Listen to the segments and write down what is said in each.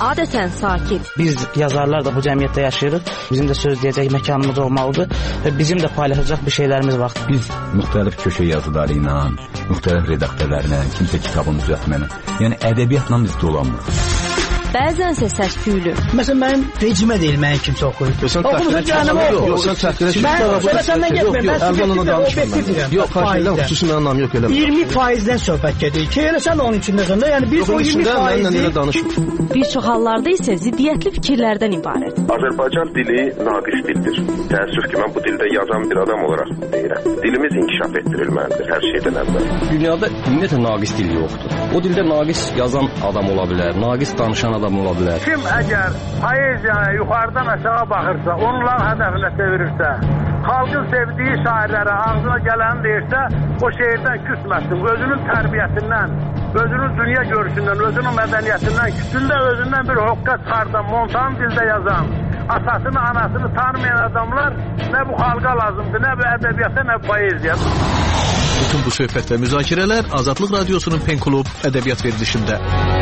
adətən sakit. Biz yazarlar da bu cəmiyyətdə yaşayırıq. Bizim də söz deyəcək məkanımız olmalıdır və bizim də paylaşacaq bir şeylərimiz var. Biz müxtəlif köşə yazıları ilə, müxtəlif redaktörlərlə, kimsə kitabını düzəltməklə, yəni ədəbiyyatla biz dolanmırıq. Bəzənsə səs-küylü. Məsələn, mənim rejimə deyil, mənim kimsə oxuyur. Oxumuşun canımı oxuyur. Yox, sən təhqirə Mən səndən getməyim. Mən sizin objektivdirəm. Yox, xahiş xüsusi mənim anlam yox eləmə. 20%-dən söhbət gedir ki, elə sən onun içindəsən də, yəni biz o 20%-i... Bir çox hallarda isə ziddiyyətli fikirlərdən ibarət. Azərbaycan dili naqis dildir. Təəssüf ki, mən bu dildə yazan bir adam olaraq deyirəm. Dilimiz inkişaf etdirilməlidir hər şeydən əvvəl. Dünyada ümumiyyətlə naqis dil yoxdur. O dildə naqis yazan adam ola bilər, naqis danışan adam ola bilər. Kim əgər poeziyaya yuxarıdan aşağı baxırsa, onların hədəfinə çevirirsə, xalqın sevdiyi şairlərə ağzına gələni deyirsə, o şeirdən küsməsin. Özünün tərbiyəsindən, özünün dünya görüşündən, özünün mədəniyyətindən, kütündə özündən bir hoqqa çıxardan, montan dildə yazan, atasını, anasını tanımayan adamlar nə bu xalqa lazımdır, nə bu ədəbiyyata, nə bu poeziya. Bütün bu söhbət və müzakirələr Azadlıq Radiosunun Pen Klub ədəbiyyat verilişində.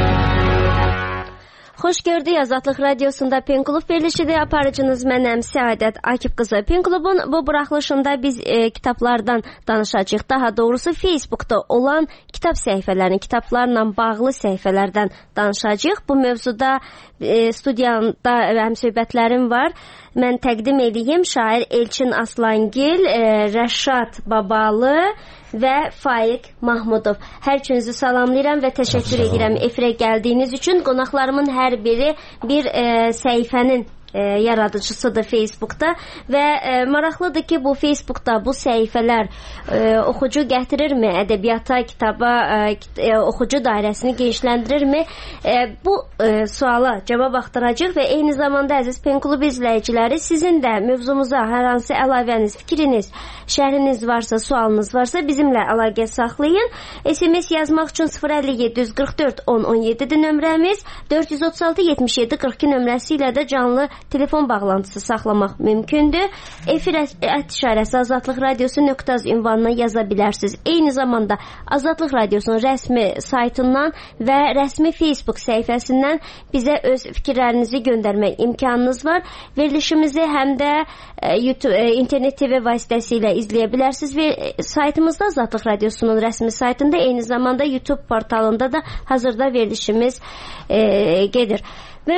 Xoş gördük, Azadlıq Radiosunda Pen Klub verilişidir. Aparıcınız mənəm Səadət Akif qızı. Pen Klubun bu buraxılışında biz kitablardan danışacağıq. Daha doğrusu Facebookda olan kitab səhifələrini, kitablarla bağlı səhifələrdən danışacağıq. Bu mövzuda studiyamda həmsöhbətlərim var. Mən təqdim edeyim şair Elçin Aslangil, Rəşad Babalı və Faiq Mahmudov. Hər üçünüzü salamlayıram və təşəkkür edirəm efirə gəldiyiniz üçün. Qonaqlarımın hər biri bir səhifənin yaradıcısıdır Facebookda və maraqlıdır ki, bu Facebookda bu səhifələr oxucu gətirirmi, ədəbiyyata, kitaba, oxucu dairəsini genişləndirirmi? Bu suala cavab axtaracaq və eyni zamanda əziz Pen Klub izləyiciləri, sizin də mövzumuza hər hansı əlavəniz, fikriniz, şərhiniz varsa, sualınız varsa bizimlə əlaqə saxlayın. SMS yazmaq üçün 05744 1017-dir nömrəmiz, 436-77-42 nömrəsi ilə də canlı telefon bağlantısı saxlamaq mümkündür. Efir işarəsi Azadlıq Radiosu nöqtəz ünvanına yaza bilərsiniz. Eyni zamanda Azadlıq Radiosunun rəsmi saytından və rəsmi Facebook səhifəsindən bizə öz fikirlərinizi göndərmək imkanınız var. Verilişimizi həm də YouTube, internet TV vasitəsilə izləyə bilərsiniz və saytımızda Azadlıq Radiosunun rəsmi saytında, eyni zamanda YouTube portalında da hazırda verilişimiz gedir. Və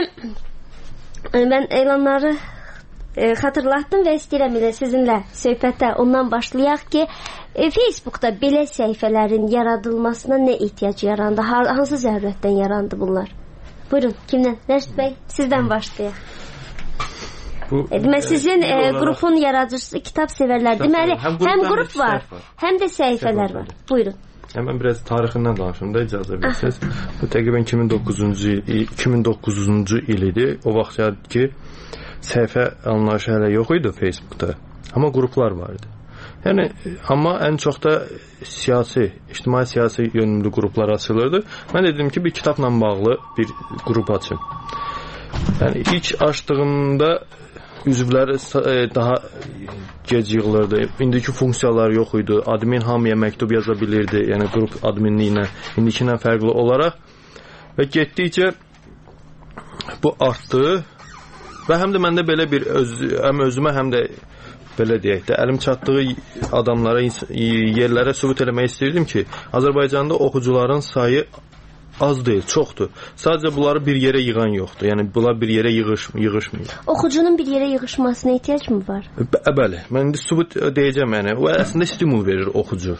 mən elanları xatırlatdım və istəyirəm ilə sizinlə söhbətə ondan başlayaq ki, Facebookda belə səhifələrin yaradılmasına nə ehtiyac yarandı? Hansı zərurətdən yarandı bunlar? Buyurun, kimdən? Rəşid bəy, sizdən başlayaq. Demək, sizin qrupun yaradıcısı kitab sevərlər. Deməli, həm qrup var, həm də səhifələr var. Buyurun. Mən biraz tarixindən danışım da, icazə verirsiniz. Bu təqribən 2009-cu il idi. O vaxt ki, səhifə anlayışı hələ yox idi Facebookda. Amma qruplar var idi. Yəni, amma ən çox da ictimai-siyasi yönümlü qruplar açılırdı. Mən dedim ki, bir kitabla bağlı bir qrup açım. Yəni, ilk açdığımda üzvləri daha gec yığılırdı. İndiki funksiyalar yox idi. Admin hamıya məktub yaza bilirdi. Yəni qrup adminliyi ilə indikindən fərqli olaraq və getdikcə bu artdı və həm də məndə belə bir həm özümə, həm də belə deyək də, əlim çatdığı adamlara, yerlərə sübut eləmək istəyirdim ki, Azərbaycanda oxucuların sayı az deyil, çoxdur. Sadəcə bunları bir yerə yığan yoxdur. Yəni bunlar bir yerə yığışmır. Oxucunun bir yerə yığışmasına ehtiyac mı var? Bəli. Mən indi sübut deyəcəm, yəni o əslində stimul verir oxucu.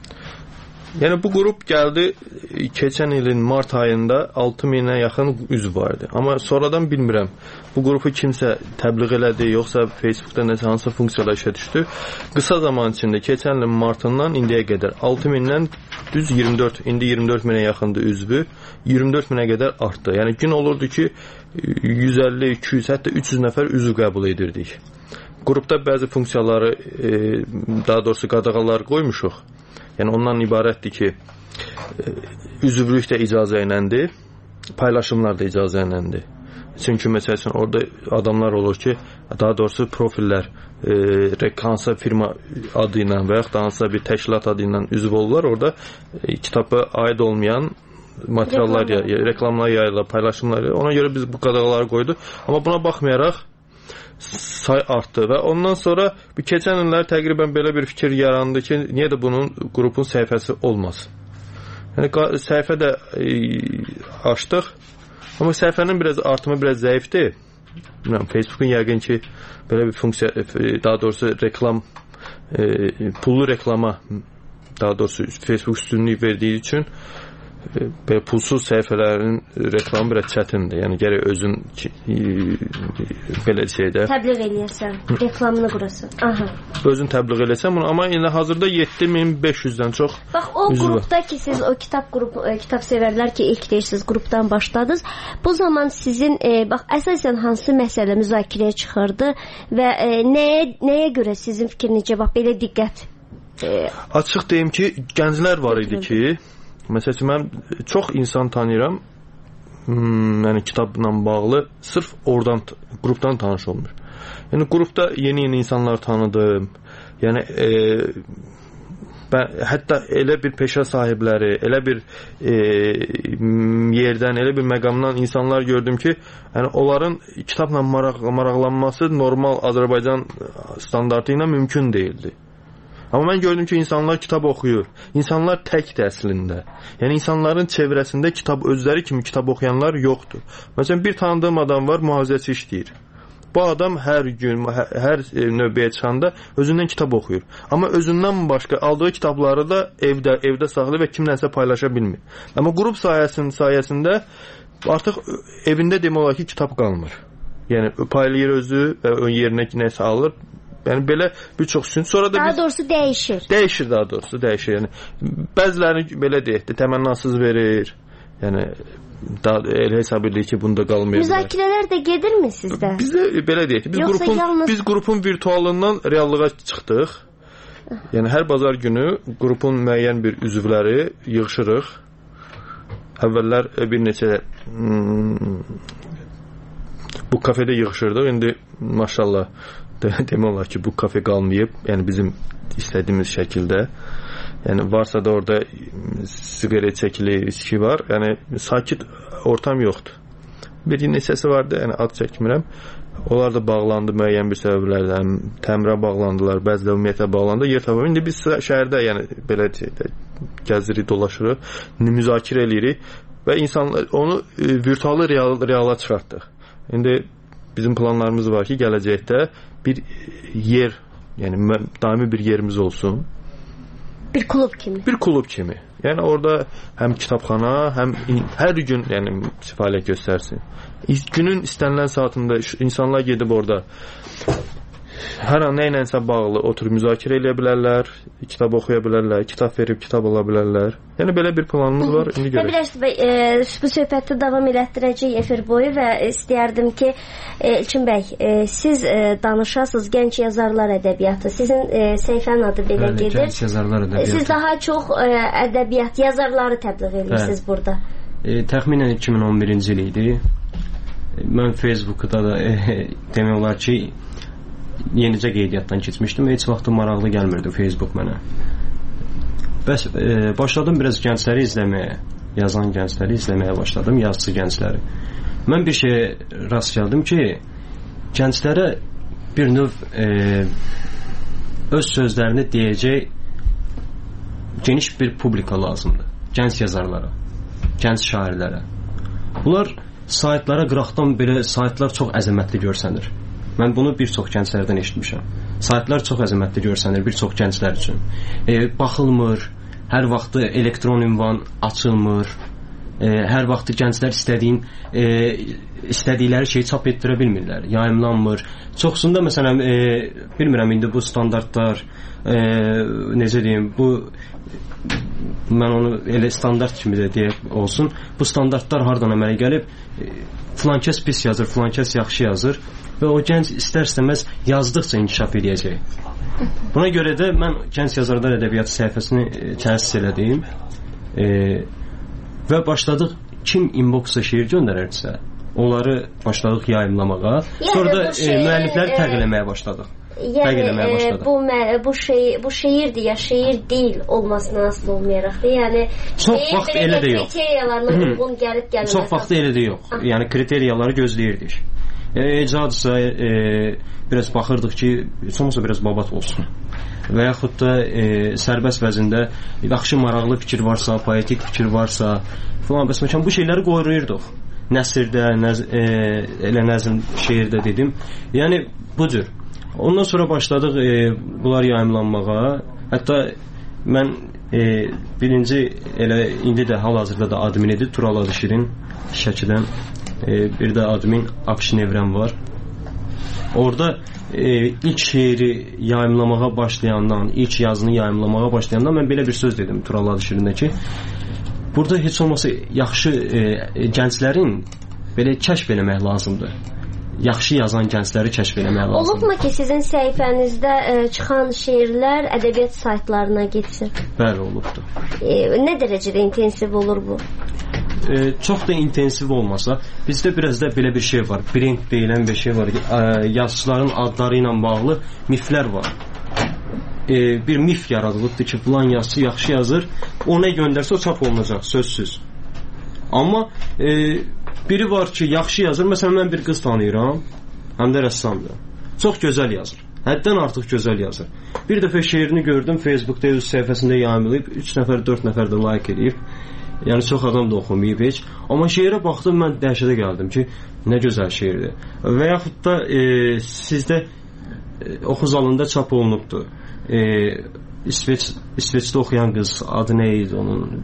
Yəni bu qrup gəldi keçən ilin mart ayında 6000-ə yaxın üzv vardı. Amma sonradan bilmirəm. Bu qrupu kimsə təbliğ elədi, yoxsa Facebookda nəsə hansı funksiyalar işə düşdü. Qısa zaman içində keçən ilin martından indiyə qədər 6000-dən düz 24, indi 24.000-ə yaxındır üzvü. 24.000-ə qədər artdı. Yəni gün olurdu ki 150, 200, hətta 300 nəfər üzv qəbul edirdik. Qrupda bəzi funksiyaları, daha doğrusu qadağalar qoymuşuq. Yəni ondan ibarətdir ki, üzvlük də icazə iləndir, paylaşımlar da icazə iləndir. Çünki məsələn orada adamlar olur ki, daha doğrusu profillər hansısa firma adı ilə və yaxud da hansısa bir təşkilat adı ilə üzv olurlar. Orada kitaba aid olmayan materiallar, reklamlar yayılır, paylaşımlar yayılır. Ona görə biz bu qadağaları qoyduq. Amma buna baxmayaraq say artdı və ondan sonra bu keçən illər təqribən belə bir fikir yarandı ki, niyə də bunun qrupun səhifəsi olmasın? Yəni səhifə də açdıq. Amma səhifənin artımı biraz zəifdir. Bilmirəm, Facebook'un yəqin ki belə bir funksiya, daha doğrusu reklam, pullu reklama, daha doğrusu Facebook üstünlük verdiyi üçün belə pulsuz səhifələrin reklamı biraz çətindir. Yəni gərək özün belə şeydə təbliğ eləyəsən, reklamını qurasan. Aha. Özün təbliğ eləsən bunu, amma indi hazırda 7500-dən çox. Bax o qrupda ki siz o kitab sevərlər ki ilk deyirsiniz qrupdan başladınız. Bu zaman sizin bax əsasən hansı məsələ müzakirəyə çıxırdı və nəyə görə sizin fikrinizcə bax belə diqqət? Açıq deyim ki, gənclər var idi ki, məsələn, mən çox insan tanıyıram, yəni kitabla bağlı, sırf oradan, qrupdan tanış olmuş. Yəni, qrupda yeni insanlar tanıdım. Yəni, hətta elə bir peşə sahibləri, elə bir yerdən, elə bir məqamdan insanlar gördüm ki, yəni, onların kitabla maraqlanması normal Azərbaycan standartı ilə mümkün deyildi. Amma mən gördüm ki, insanlar kitab oxuyur. İnsanlar təkdir əslində. Yəni, insanların çevrəsində özləri kimi kitab oxuyanlar yoxdur. Məsələn, bir tanıdığım adam var, mühafizəçi işləyir. Bu adam hər gün, hər növbəyə çıxanda özündən kitab oxuyur. Amma özündən başqa aldığı kitabları da evdə saxlayır və kimlənsə paylaşa bilmir. Amma qrup sayəsində artıq evində demək olar ki, kitab qalmır. Yəni, paylayır özü və yerinə nəsə alır. Yəni belə bir çox üçün sonra da daha doğrusu dəyişir. Dəyişir daha doğrusu, dəyişir. Yəni bəziləri belə deyək də təmənnasız verir. Yəni elə hesab edir ki, bunda qalmayacaq. Müzakirələr də gedirmi sizdə? Bizdə belə deyək. Biz qrupun virtualından reallığa çıxdıq. Yəni hər bazar günü qrupun müəyyən bir üzvləri yığışırıq. Əvvəllər bir neçə bu kafedə yığışırdıq. İndi maşallah demək olar ki, bu kafe qalmayıb, yəni bizim istədiyimiz şəkildə. Yəni varsa da orada siqaret çəkilir, içki var. Yəni sakit ortam yoxdur. Bir neçəsi vardı, yəni ad çəkmirəm. Onlar da bağlandı müəyyən bir səbəblərdən, təmirə bağlandılar, bəzi də ümumiyyətlə bağlandı. Yer tapıb. İndi biz şəhərdə, yəni belə gəzirik, dolaşırıq, müzakirə edirik və insanlar onu virtual reala çıxartdıq. İndi bizim planlarımız var ki, gələcəkdə bir yer, yəni daimi bir yerimiz olsun. Bir klub kimi. Bir klub kimi. Yəni orada həm kitabxana, həm hər gün yəni fəaliyyət göstərsin. Günün istənilən saatında insanlar gedib orada hər an nə ilənsə bağlı oturub müzakirə edə bilərlər, kitab oxuya bilərlər, kitab verib kitab ala bilərlər. Yəni belə bir planımız var. İndi görək. Bilirsiniz, bu söhbəti davam elətdirəcək efir boyu və istəyərdim ki, İlkin bəy, siz danışasınız gənc yazarlar ədəbiyyatı. Sizin səhifənin adı belə gedir. Gənc yazarlar ədəbiyyatı. Siz daha çox ədəbiyyat yazarları təbliğ edirsiniz burada. Təxminən 2011-ci il idi. Mən Facebookda da demək olar ki, yenicə qeydiyyatdan keçmişdim və heç vaxt maraqlı gəlmirdi Facebook mənə. Bəs başladım biraz gəncləri izləməyə, yazan gəncləri izləməyə başladım, yazıcı gəncləri. Mən bir şeyə rast gəldim ki, gənclərə bir növ öz sözlərini deyəcək geniş bir publika lazımdır. Gənc yazarlara, gənc şairlərə. Bunlar saytlara qıraqdan belə saytlar çox əzəmətli görsənir. Mən bunu bir çox gənclərdən eşitmişəm. Saytlar çox əzəmətli görsənir bir çox gənclər üçün. Baxılmır, hər vaxt elektron ünvan açılmır. Hər vaxt gənclər istədikləri şeyi çap etdirə bilmirlər, yayımlanmır. Çoxsunda məsələn bilmirəm indi bu standartlar necə deyim, bu mən onu elə standart kimi də deyək olsun. Bu standartlar hardan əmələ gəlib? Filankəs pis yazır, filankəs yaxşı yazır. Və o gənc istər-istəməz yazdıqca inkişaf edəcək. Buna görə də mən Gənc Yazarlar Ədəbiyyatı səhifəsini təsis elədim və başladıq kim inbox'a şeir göndərərsə onları başladıq yayımlamağa. Sonra da müəllifləri təqdim eləməyə başladıq. fərq eləməyə başladı. Bu şeirdir ya, şeir deyil olmasına asılı olmayaraq da, yəni çox vaxt elə də yox. Kriteriyalarına uyğun gəlib-gəlməməz. Çox vaxt elə də yox. Yəni kriteriyaları gözləyirdik. Ecadsa biraz baxırdıq ki, heç olmasa biraz babat olsun. Və yaxud da sərbəst vəzində yaxşı maraqlı fikir varsa, poetik fikir varsa falan, bəs məkan bu şeyləri qoyurduq. Nəsirdə, elə nəzm şeirdə dedim. Yəni bu cür. Ondan sonra başladıq bunlar yayımlanmağa. Hətta mən birinci elə indi də hal-hazırda da adminidir Tural Adışirin Şəkidən. Bir də admin Akşin Evrən var. Orada ilk şeiri yayımlamağa başlayandan, ilk yazını yayımlamağa başlayandan mən belə bir söz dedim Tural Adışirində ki, burada heç olmasa yaxşı gənclərin belə kəşf eləmək lazımdır. Yaxşı yazan gəncləri kəşf eləmək lazımdır. Olubmu ki, sizin səhifənizdə çıxan şeirlər ədəbiyyat saytlarına getsin? Bəli, olubdur. Nə dərəcədə intensiv olur bu? Çox da intensiv olmasa, bizdə biraz da belə bir şey var. Brand deyilən bir şey var. Yazıçıların adları ilə bağlı miflər var. Bir mif yaradılıbdır ki, filan yazıçı yaxşı yazır, ona göndərsə o çap olunacaq, sözsüz. Amma biri var ki, yaxşı yazır. Məsələn, mən bir qız tanıyıram, həm də rəssamdır. Çox gözəl yazır. Həddən artıq gözəl yazır. Bir dəfə şeirini gördüm, Facebookda öz səhifəsində yayımlayıb, 3 nəfər, 4 nəfər də like edib. Yəni çox adam da oxumayıb heç. Amma şeirə baxdım, mən dəhşətə gəldim ki, nə gözəl şeirdir. Və yaxud da sizdə oxu zalında çap olunubdur. İsveçdə oxuyan qız, adı nə idi onun?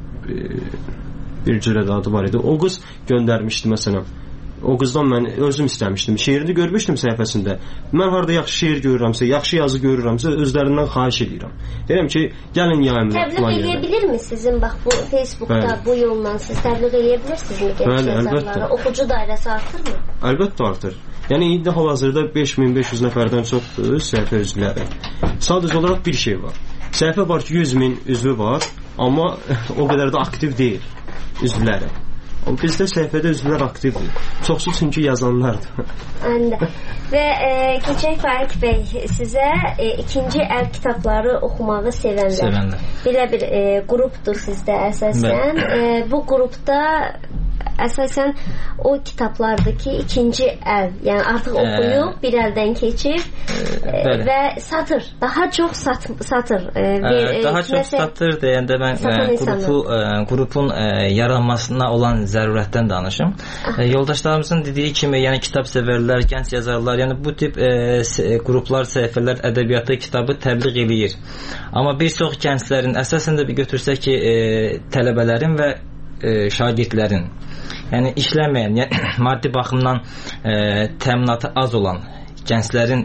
Bir cürə adı var idi. O qız göndərmişdi məsələn. O qızdan mən özüm istəmişdim. Şeirini görmüşdüm səhifəsində. Mən harada yaxşı şeir görürəmsə, yaxşı yazı görürəmsə, özlərindən xahiş edirəm. Deyirəm ki, gəlin yayımlayın. Təbliğ edə bilirmi sizin bax bu Facebookda bu yolla siz təbliğ edə bilirsiniz gənc yazarlara? Oxucu dairəsi artırmı? Əlbəttə artır. Yəni indi hal-hazırda 5500 nəfərdən çoxdur səhifə üzvləri. Sadəcə olaraq bir şey var. Səhifə var ki, 100.000 üzvü var, amma o qədər də aktiv deyil üzvləri. Bizdə səhifədə üzvlər aktivdir. Çoxsu çünki yazanlardır. Əndə. Və keçək Faiq bəy, sizə ikinci əl kitabları oxumağı sevənlər. Belə bir qrupdur sizdə əsasən. Bu qrupda əsasən o kitablardakı ikinci əl, yəni artıq oxuyub, bir əldən keçib və satır, daha çox satır. Daha çox satır deyəndə mən qrupun yaranmasına olan zərurətdən danışım. Yoldaşlarımızın dediyi kimi, yəni kitab sevərlər, gənc yazarlar, yəni bu tip qruplar, səhifələr ədəbiyyatı kitabı təbliğ eləyir. Amma bir çox gənclərin, əsasən də bir götürsək ki, tələbələrin və şagirdlərin, yəni işləməyən, yəni maddi baxımdan təminatı az olan gənclərin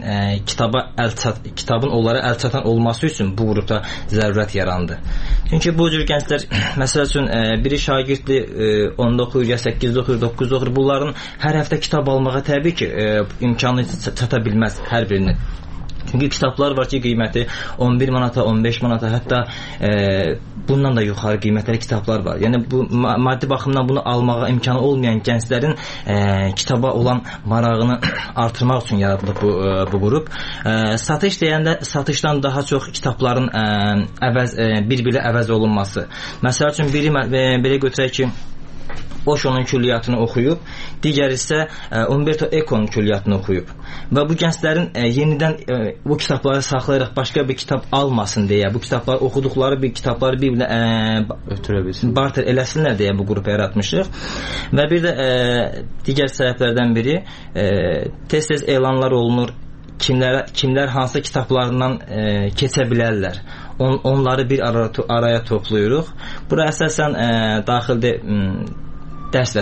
kitabın onlara əl çatan olması üçün bu qrupda zərurət yarandı. Çünki bu cür gənclər, məsəl üçün biri şagirddir, 10-da oxuyur, ya 8-də oxuyur, 9-da oxuyur, bunların hər həftə kitab almağa təbii ki, imkanı çata bilməz hər birinin. Çünki kitablar var ki, qiyməti 11 manata, 15 manata, hətta bundan da yuxarı qiymətli kitablar var. Yəni bu maddi baxımdan bunu almağa imkanı olmayan gənclərin kitaba olan marağını artırmaq üçün yaradılıb bu qrup. Satış deyəndə satışdan daha çox kitabların bir-biri əvəz olunması. Məsəl üçün biri belə götürək ki, Osho'nun külliyyatını oxuyub, digər isə Umberto Eco'nun külliyyatını oxuyub. Və bu gənclərin yenidən bu kitabları saxlayaraq başqa bir kitab almasın deyə, bu kitabları oxuduqları bir kitabları bir-birinə barter eləsinlər deyə bu qrupu yaratmışıq. Və bir də digər səbəblərdən biri tez-tez elanlar olunur, kimlər hansı kitablarından keçə bilərlər. Onları bir araya toplayırıq. Bura əsasən daxildə dərs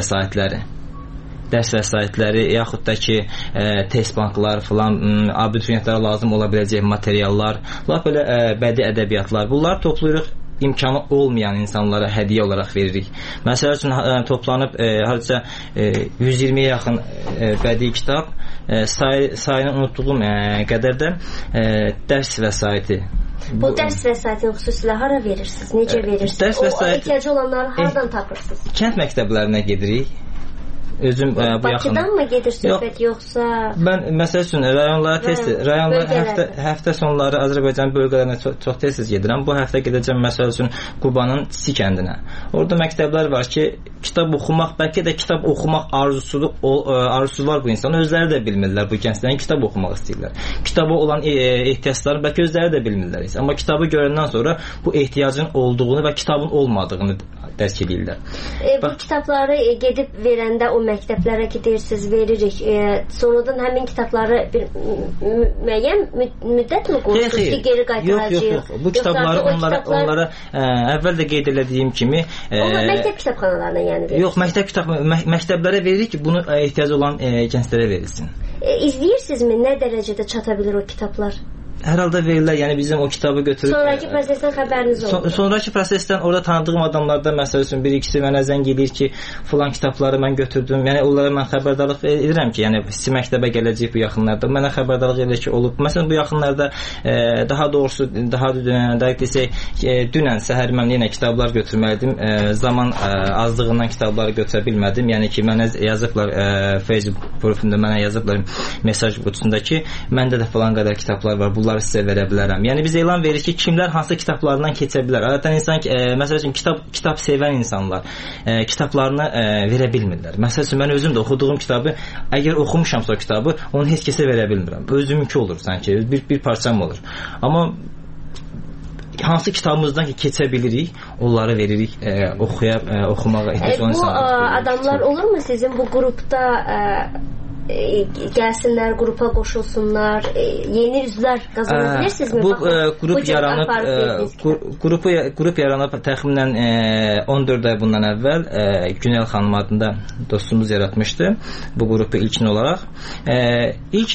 vəsaitləri, yaxud da ki test banklar filan, abituriyentlərə lazım ola biləcək materiallar, lap belə bədii ədəbiyyatlar, bunları toplayırıq, imkanı olmayan insanlara hədiyyə olaraq veririk. Məsəl üçün toplanıb hardasa 120-yə yaxın bədii kitab, sayını unutduğum qədər də dərs vəsaiti. Bu dərs vəsaitini xüsusilə hara verirsiniz? Necə verirsiniz? O ehtiyacı olanları haradan tapırsınız? Kənd məktəblərinə gedirik. özüm bu yaxın. Bakıdan mı gedir söhbət yoxsa? Mən məsəl üçün rayonlara həftə sonları Azərbaycan bölgələrinə çox tez gedirəm. Bu həftə gedəcəm məsəl üçün Qubanın Çisi kəndinə. Orada məktəblər var ki, kitab oxumaq, bəlkə də kitab oxumaq arzusu var bu insanın. Özləri də bilmirlər bu gənclərin kitab oxumaq istəyirlər. Kitaba olan ehtiyacları bəlkə özləri də bilmirlər. Amma kitabı görəndən sonra bu ehtiyacın olduğunu və kitabın olmadığını dərk edirlər. Bu kitabları gedib verəndə o məktəblərə gidirsiniz, veririk. Sonradan həmin kitabları bir müəyyən müddət mi qoyursunuz ki, geri qaytaracağıq? Yox. Bu kitabları onlara əvvəl də qeyd etdiyim kimi məktəb kitabxanalarına yəni. Yox, məktəblərə veririk ki, bunu ehtiyacı olan gənclərə verilsin. İzləyirsinizmi nə dərəcədə çata bilir o kitablar? Hər halda verirlər, yəni bizim o kitabı götürüb. Sonraki prosesdən xəbəriniz olur. Sonraki prosesdən orada tanıdığım adamlardan məsəl üçün bir-ikisi mənə zəng edir ki, filan kitabları mən götürdüm. Yəni onlara mən xəbərdarlıq edirəm ki, yəni siz məktəbə gələcək bu yaxınlarda. Mənə xəbərdarlıq edir ki, olub. Məsələn bu yaxınlarda daha doğrusu dəqiq desək, dünən səhər mən yenə kitablar götürməliydim. Zaman azlığından kitabları götürə bilmədim. Yəni ki, mənə yazıblar Facebook profilində mənə yazıblar mesaj qutusunda ki, məndə də filan qədər kitablar var. Bunları sizə verə bilərəm. Yəni biz elan veririk ki, kimlər hansı kitablarından keçə bilər. Adətən insan məsəl üçün kitab sevən insanlar kitablarını verə bilmirlər. Məsəl üçün mən özüm də oxuduğum kitabı, əgər oxumuşamsa o kitabı, onu heç kəsə verə bilmirəm. Özümünki olur sanki, bir parçam olur. Amma hansı kitabımızdan ki keçə bilirik, onları veririk oxumağa ehtiyac olan insanlar. Bu adamlar olurmu sizin bu qrupda gəlsinlər, qrupa qoşulsunlar, yeni üzvlər qazana bilirsinizmi? Bu qrup yaranıb təxminən 14 ay bundan əvvəl Günel xanım adında dostumuz yaratmışdı bu qrupu ilkin olaraq. İlk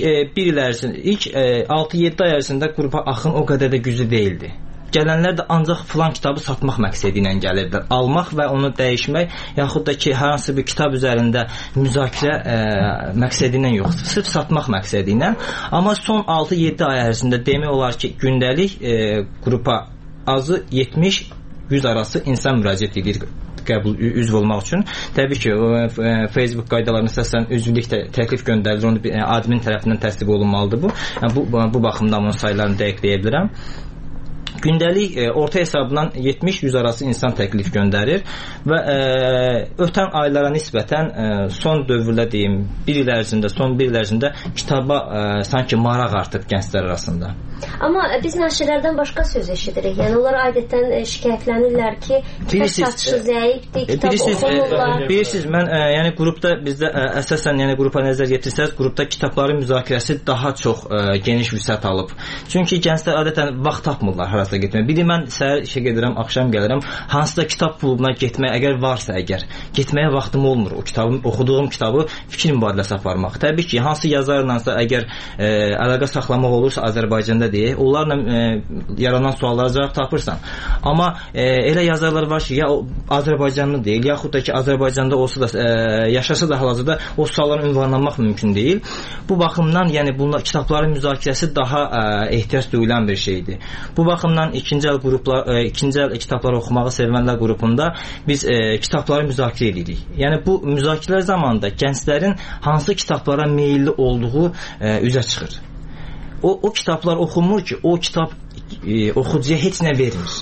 6-7 ay ərzində qrupa axın o qədər də güclü deyildi. Gələnlər də ancaq filan kitabı satmaq məqsədi ilə gəlirdilər. Almaq və onu dəyişmək, yaxud da ki, hər hansı bir kitab üzərində müzakirə məqsədi ilə yoxdur. Sırf satmaq məqsədi ilə. Amma son 6-7 ay ərzində demək olar ki, gündəlik qrupa azı 70-100 arası insan müraciət edir üzv olmaq üçün. Təbii ki, Facebook qaydalarına əsasən üzvlük təklif göndərilir. Onu admin tərəfindən təsdiq olunmalıdır bu. Bu baxımdan onun saylarını dəqiqləyə bilirəm. Gündəlik orta hesabla 70-100 arası insan təklif göndərir və ötən aylara nisbətən son dövrdə deyim, son bir il ərzində kitaba sanki maraq artıb gənclər arasında. Amma biz nəşrlərdən başqa söz eşidirik. Yəni onlar adətən şikayətlənirlər ki, kitab satışı zəifdir, kitab oxumurlar. Bilirsiniz, mən yəni qrupda bizdə əsasən yəni qrupa nəzər yetirsəz, qrupda kitabların müzakirəsi daha çox geniş vüsət alıb. Çünki gənclər adətən vaxt tapmırlar harasa getməyə. Bir də mən səhər işə gedirəm, axşam gəlirəm. Hansısa kitab klubuna getməyə əgər varsa getməyə vaxtım olmur. O kitabı, oxuduğum kitabı fikir mübadiləsi aparmaq. Təbii ki, hansı yazarlarsa əgər əlaqə saxlamaq olursa Azərbaycanda deyək, onlarla yaranan suallara cavab tapırsan. Amma elə yazarlar var ki, ya Azərbaycanlı deyil, yaxud da ki, Azərbaycanda olsa da yaşasa da hal-hazırda o suallara ünvanlanmaq mümkün deyil. Bu baxımdan, yəni bunlar kitabların müzakirəsi daha ehtiyac duyulan bir şeydir. Bu baxımdan ikinci əl kitabları oxumağı sevənlər qrupunda biz kitabları müzakirə edirik. Yəni bu müzakirələr zamanında gənclərin hansı kitablara meylli olduğu üzə çıxır. O kitablar oxunmur ki, o kitab oxucuya heç nə vermir.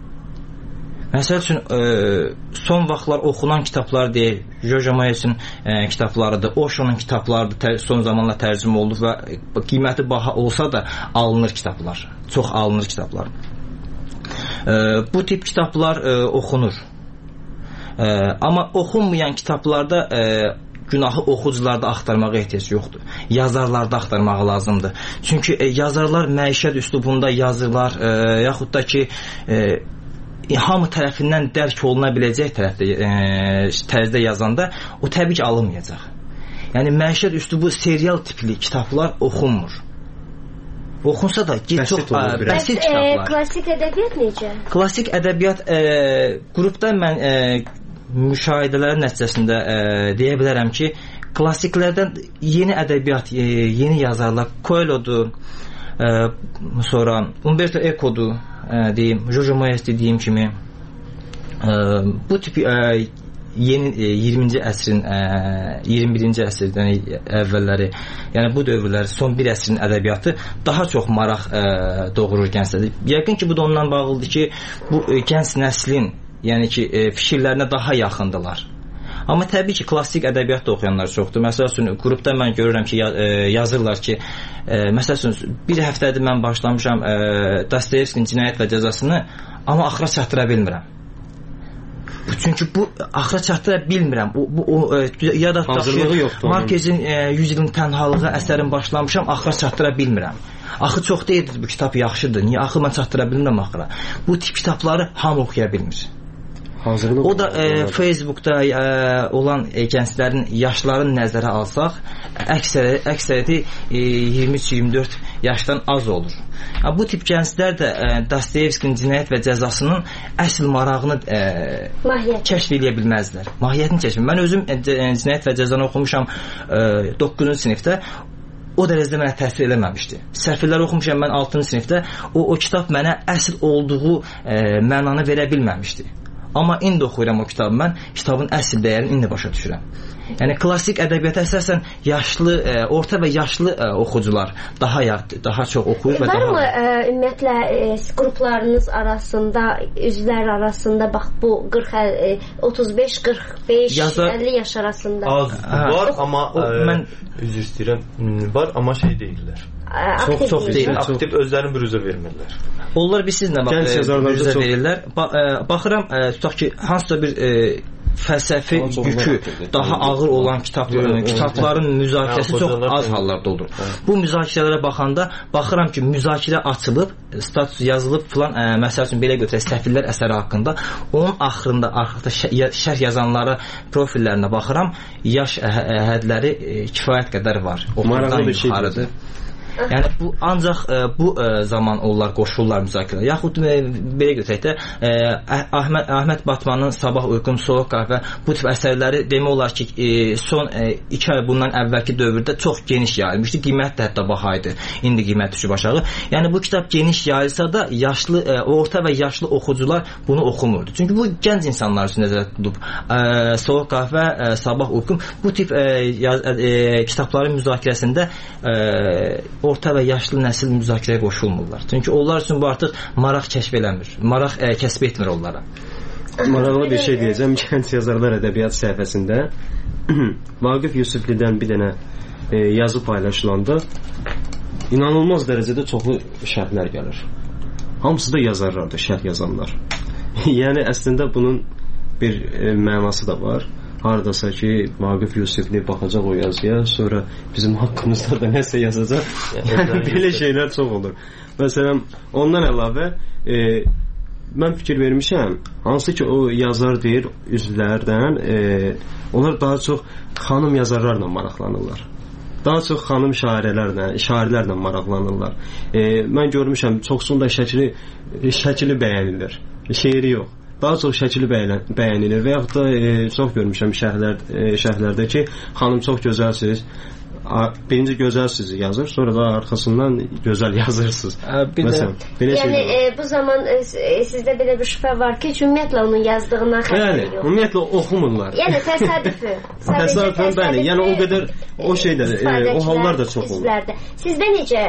Məsəl üçün son vaxtlar oxunan kitablar deyil, Jojo Moyesin kitablarıdır, Osho'nun kitablarıdır, son zamanlar tərcümə oldu və qiyməti baha olsa da alınır kitablar. Çox alınır kitablar. Bu tip kitablar oxunur. Amma oxunmayan kitablarda günahı oxucularda axtarmağa ehtiyac yoxdur. Yazarlarda axtarmağı lazımdır. Çünki yazarlar məişət üslubunda yazırlar, yaxud da ki hamı tərəfindən dərk oluna biləcək tərzdə yazanda o təbii ki alınmayacaq. Yəni məişət üslubu serial tipli kitablar oxunmur. Oxunsa da çox bəsit kitablar. Klassik ədəbiyyat necə? Klassik ədəbiyyat qrupda mən müşahidələrin nəticəsində deyə bilərəm ki, klassiklərdən yeni ədəbiyyat, yeni yazarlar, Coelho'dur, sonra Umberto Eco'dur, deyim, Jojo Moyes dediyim kimi, bu tip yeni 20-ci əsrin 21-ci əsrdən əvvəlləri, yəni bu dövrlər son bir əsrin ədəbiyyatı daha çox maraq doğurur gənclərdə. Yəqin ki, bu da ondan bağlıdır ki, bu gənc nəslin, yəni ki, fikirlərinə daha yaxındılar. Amma təbii ki, klassik ədəbiyyat da oxuyanlar çoxdur. Məsəl üçün, qrupda mən görürəm ki, yazırlar ki, məsəl üçün, bir həftədir mən başlamışam Dostoyevskinin Cinayət və Cəzasını, amma axıra çatdıra bilmirəm. Çünki bu axıra çatdıra bilmirəm. Ya da Markezin 100 ilin tənhalığı əsərin başlamışam, axıra çatdıra bilmirəm. Axı çox deyildir, bu kitab yaxşıdır. Niyə axı mən çatdıra bilmirəm axıra? Bu tip kitabları hamı oxuya bilmir. O da Facebookda olan gənclərin yaşlarını nəzərə alsaq, əksəriyyəti 23-24 yaşdan az olur. Bu tip gənclər də Dostoyevskinin Cinayət və Cəzasının əsl marağını kəşf edə bilməzlər. Mahiyyətini kəşf. Mən özüm Cinayət və Cəzanı oxumuşam 9-cu sinifdə. O dərəcədə mənə təsir eləməmişdi. Səhifələri oxumuşam mən 6-cı sinifdə. O kitab mənə əsl olduğu mənanı verə bilməmişdi. Amma indi oxuyuram o kitabı mən, kitabın əsl dəyərini indi başa düşürəm. Yəni klassik ədəbiyyata əsasən yaşlı, orta və yaşlı oxucular daha çox oxuyur və daha. Varmı ümumiyyətlə qruplarınız arasında, üzvlər arasında bax bu 35, 45, 50 yaş arasında? Az var, amma mən üzr istəyirəm, var, amma şey deyirlər. Çox deyil. Aktiv özlərini büruzə vermirlər. Onlar biz sizinlə büruzə verirlər. Baxıram, tutaq ki, hansısa bir fəlsəfi yükü daha ağır olan kitabların müzakirəsi çox az hallarda olur. Bu müzakirələrə baxanda baxıram ki, müzakirə açılıb, status yazılıb filan, məsəl üçün belə götürək, Səfillər əsəri haqqında, onun axırında şərh yazanlara profillərinə baxıram, yaş hədləri kifayət qədər var. Oxudan yuxarıdır. Yəni bu ancaq bu zaman onlar qoşulurlar müzakirəyə. Yaxud belə götürək də Əhməd Batmanın Sabah Uyqum, Soyuq qəhvə bu tip əsərləri demək olar ki, son 2 ay bundan əvvəlki dövrdə çox geniş yayılmışdı. Qiymət də hətta baha idi. İndi qiymət düşüb aşağı. Yəni bu kitab geniş yayılsa da yaşlı, orta və yaşlı oxucular bunu oxumurdu. Çünki bu gənc insanlar üçün nəzərdə tutulub. Soyuq qəhvə, Sabah Uyqum bu tip kitabların müzakirəsində orta və yaşlı nəsil müzakirəyə qoşulmurlar. Çünki onlar üçün bu artıq maraq kəşf eləmir. Maraq kəsb etmir onlara. Maraqlı bir şey deyəcəm. Gənc yazarlar ədəbiyyat səhifəsində Vaqif Yusiflidən bir dənə yazı paylaşılanda inanılmaz dərəcədə çoxlu şərhlər gəlir. Hamısı da yazarlardır, şərh yazanlar. Yəni əslində bunun bir mənası da var. Haradasa ki, Vaqif Yusifli baxacaq o yazıya, sonra bizim haqqımızda da nəsə yazacaq. Yəni belə şeylər çox olur. Məsələn, ondan əlavə mən fikir vermişəm, hansı ki o yazar deyir üzvlərdən, onlar daha çox xanım yazarlarla maraqlanırlar. Daha çox xanım şairlərlə maraqlanırlar. Mən görmüşəm, çoxsunda şəkili bəyənilir, şeiri yox. Daha çox şəkili bəyənilir və yaxud da çox görmüşəm şərhlərdə ki, xanım çox gözəlsiniz, birinci gözəlsiniz yazır, sonra da arxasından gözəl yazırsınız. Məsələn, yəni bu zaman sizdə belə bir şübhə var ki, ümumiyyətlə onun yazdığından xəbər yox. Ümumiyyətlə oxumurlar. Yəni təsadüfü. Təsadüfən bəli, yəni o qədər o şeylər, o hallar da çox olur. Sizdə necə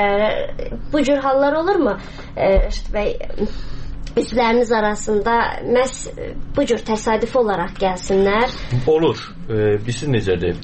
bu cür hallar olurmu? Rəşid bəy, üzvləriniz arasında məhz bu cür təsadüfi olaraq gəlsinlər? Olur. Biz necədir?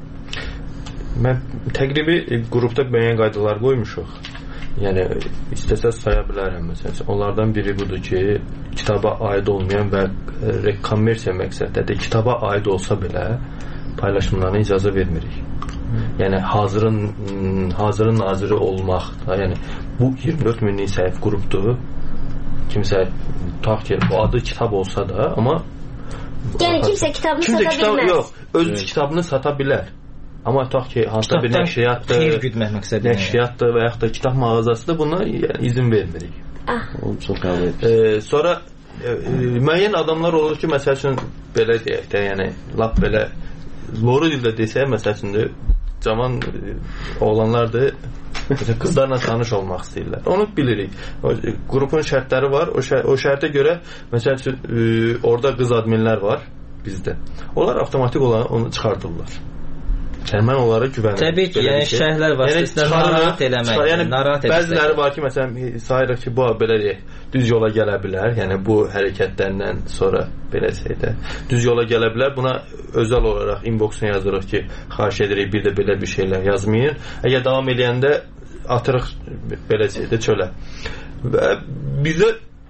Mən təqribi qrupda müəyyən qaydalar qoymuşuq. Yəni istəsəz saya bilərəm məsələn. Onlardan biri budur ki, kitaba aid olmayan və kommersiya məqsəddə kitaba aid olsa belə paylaşımlarına icazə vermirik. Yəni hazırın naziri olmaq da, yəni bu 24 minlik səhif qrupdur. Kimsə tutaq ki, bu adı kitab olsa da, amma yəni kimsə kitabını sata bilməz. Yox, öz kitabını sata bilər. Amma tutaq ki, hansısa bir nəşriyyatdır və yaxud da kitab mağazasıdır, buna izin vermirik. Onu çox qəbul edirik. Sonra müəyyən adamlar olur ki, məsəl üçün belə deyək də, yəni lap belə loru dildə desək, məsəl üçün cavan oğlanlardır, qızlarla tanış olmaq istəyirlər. Onu bilirik. Qrupun şərtləri var. O şərtə görə məsəl üçün orada qız adminlər var. bizdə. Onlar avtomatik olaraq onu çıxardırlar. Yəni mən onlara güvənirəm. Təbii ki, yəni şərhlər vasitəsilə narahat eləmək. Yəni bəziləri var ki, məsələn, sayırıq ki, bu belə deyək, düz yola gələ bilər. Yəni bu hərəkətlərdən sonra belə şeydə düz yola gələ bilər. Buna özəl olaraq inboxuna yazırıq ki, xahiş edirik bir də belə bir şeylər yazmayın. Əgər davam edəndə atırıq belə şeydə çölə. Və bizə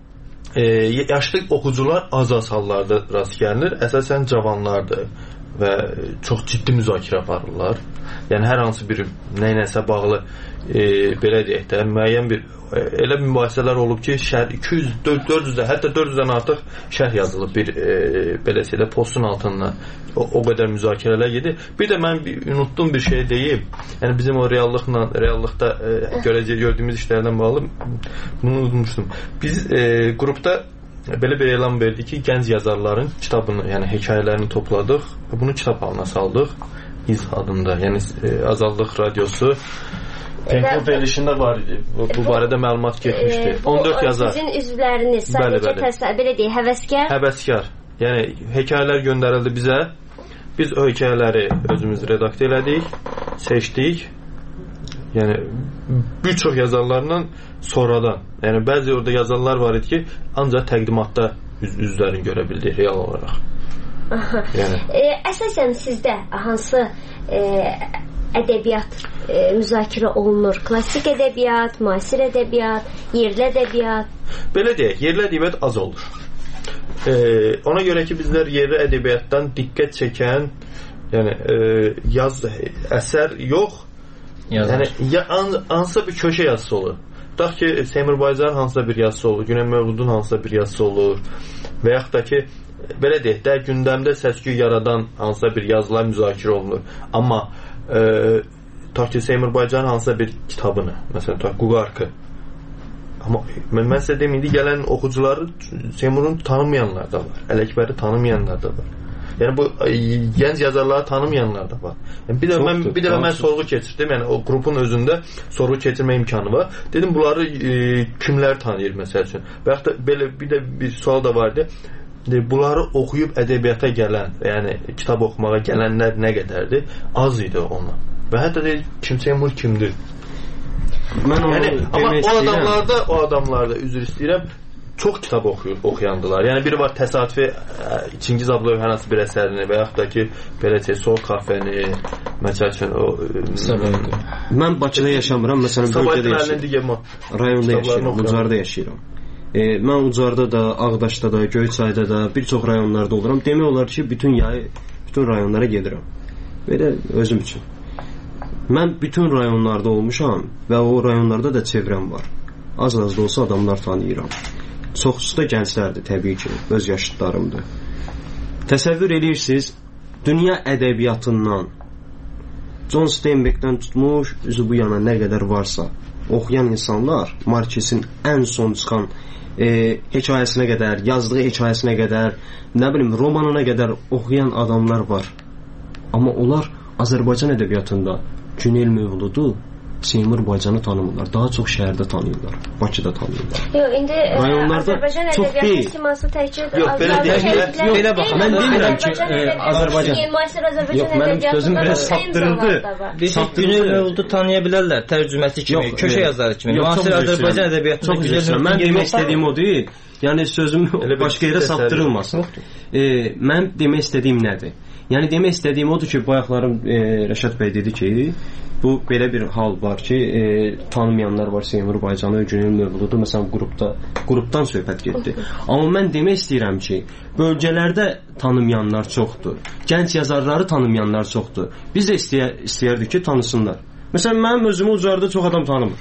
yaşlı oxucular az hallarda rast gəlinir. Əsasən cavanlardır və çox ciddi müzakirə aparırlar. Yəni hər hansı bir nəyinəsə bağlı belə deyək də müəyyən bir elə mübahisələr olub ki, 200, 400, hətta 400-dən artıq şərh yazılıb bir belə şeydə postun altından. O qədər müzakirələr gedir. Bir də mən unutduğum bir şey deyim. Yəni bizim o reallıqda gördüyümüz işlərdən bağlı bunu unutmuşdum. Biz qrupda belə bir elan verdik ki, gənc yazarların kitabını, yəni hekayələrini topladıq və bunu kitab halına saldıq. İz adında, yəni Azadlıq Radiosu Penklub verilişində var idi. Bu barədə məlumat getmişdi. 14 yazar. Sizin üzvləriniz sadəcə belə deyək, həvəskar? Həvəskar. Yəni hekayələr göndərildi bizə. Biz o hekayələri özümüz redaktə elədik, seçdik. Yəni bir çox yazarlarla sonradan. Yəni bəzi orada yazarlar var idi ki, ancaq təqdimatda üzlərini görə bildik real olaraq. Yəni əsasən sizdə hansı ədəbiyyat müzakirə olunur? Klassik ədəbiyyat, müasir ədəbiyyat, yerli ədəbiyyat? Belə deyək, yerli ədəbiyyat az olur. Ona görə ki, bizlər yerli ədəbiyyatdan diqqət çəkən, yəni əsər yox, yəni hansısa bir köşə yazısı olur. Tutaq ki, Seymur Baycarın hansısa bir yazısı olur, Güney Mövludun hansısa bir yazısı olur və yaxud da ki, belə deyək də, gündəmdə səs-küy yaradan hansısa bir yazılar müzakirə olunur. Amma tutaq ki, Seymur Baycarın hansısa bir kitabını, məsələn, tutaq Quqarkı. Amma mən sizə deyim, indi gələn oxucuları Seymurun tanımayanlar da var, Ələkbəri tanımayanlar da var. Yəni bu gənc yazarları tanımayanlar da var. Yəni bir də mən sorğu keçirdim. Yəni o qrupun özündə sorğu keçirmə imkanı var. Dedim bunları kimlər tanıyır məsəl üçün? Və yaxud da belə bir sual da vardı. Bunları oxuyub ədəbiyyata gələn, yəni kitab oxumağa gələnlər nə qədərdir? Az idi onlar. Və hətta deyir, Seymur kimdir? Mən onu amma o adamlarda üzr istəyirəm, çox kitab oxuyandılar. Yəni biri var təsadüfi Çingiz Abdullah hansı bir əsərini və yaxud da ki belə Soğuk Kafeni, məsəl üçün mən Bakıda yaşamıram, məsələn bölgədə yaşayıram. Rayonda yaşayıram, Ucarda yaşayıram. Mən Ucarda da, Ağdaşda da, Göyçayda da, bir çox rayonlarda oluram. Demək olar ki, bütün rayonlara gedirəm. Belə özüm üçün. Mən bütün rayonlarda olmuşam və o rayonlarda da çevrəm var. Az da olsa adamlar tanıyıram. Çoxusu da gənclərdir, təbii ki, öz yaşıdlarımdır. Təsəvvür edirsiniz, dünya ədəbiyyatından John Steinbeckdən tutmuş, üzü bu yana nə qədər varsa, oxuyan insanlar, Markesin ən son çıxan hekayəsinə qədər, yazdığı hekayəsinə qədər, nə bilim, romanına qədər oxuyan adamlar var. Amma onlar Azərbaycan ədəbiyyatında Günel Mövludu, Seymur Baycanı tanımırlar. Daha çox şəhərdə tanıyırlar. Bakıda tanıyırlar. Yox, indi Azərbaycan ədəbiyyatı siması təkcə belə baxın. Mən demirəm ki, Azərbaycan. Yox, mənim sözüm biraz saptırıldı. Günel Mövludu tanıya bilərlər tərcüməsi kimi, köşə yazarı kimi. Müasir Azərbaycan ədəbiyyatında Günel Mövludu. Mən demək istədiyim o deyil. Yəni sözüm başqa yerə saptırılmasın. Mən demək istədiyim nədir? Yəni demək istədiyim odur ki, bayaqlarım Rəşad bəy dedi ki, bu belə bir hal var ki, tanımayanlar var Seymur Baycanı, Günel Mövludu, məsələn qrupdan söhbət getdi. Amma mən demək istəyirəm ki, bölgələrdə tanımayanlar çoxdur. Gənc yazarları tanımayanlar çoxdur. Biz də istəyərdik ki, tanısınlar. Məsələn, mənim özümü Ucarda çox adam tanımır.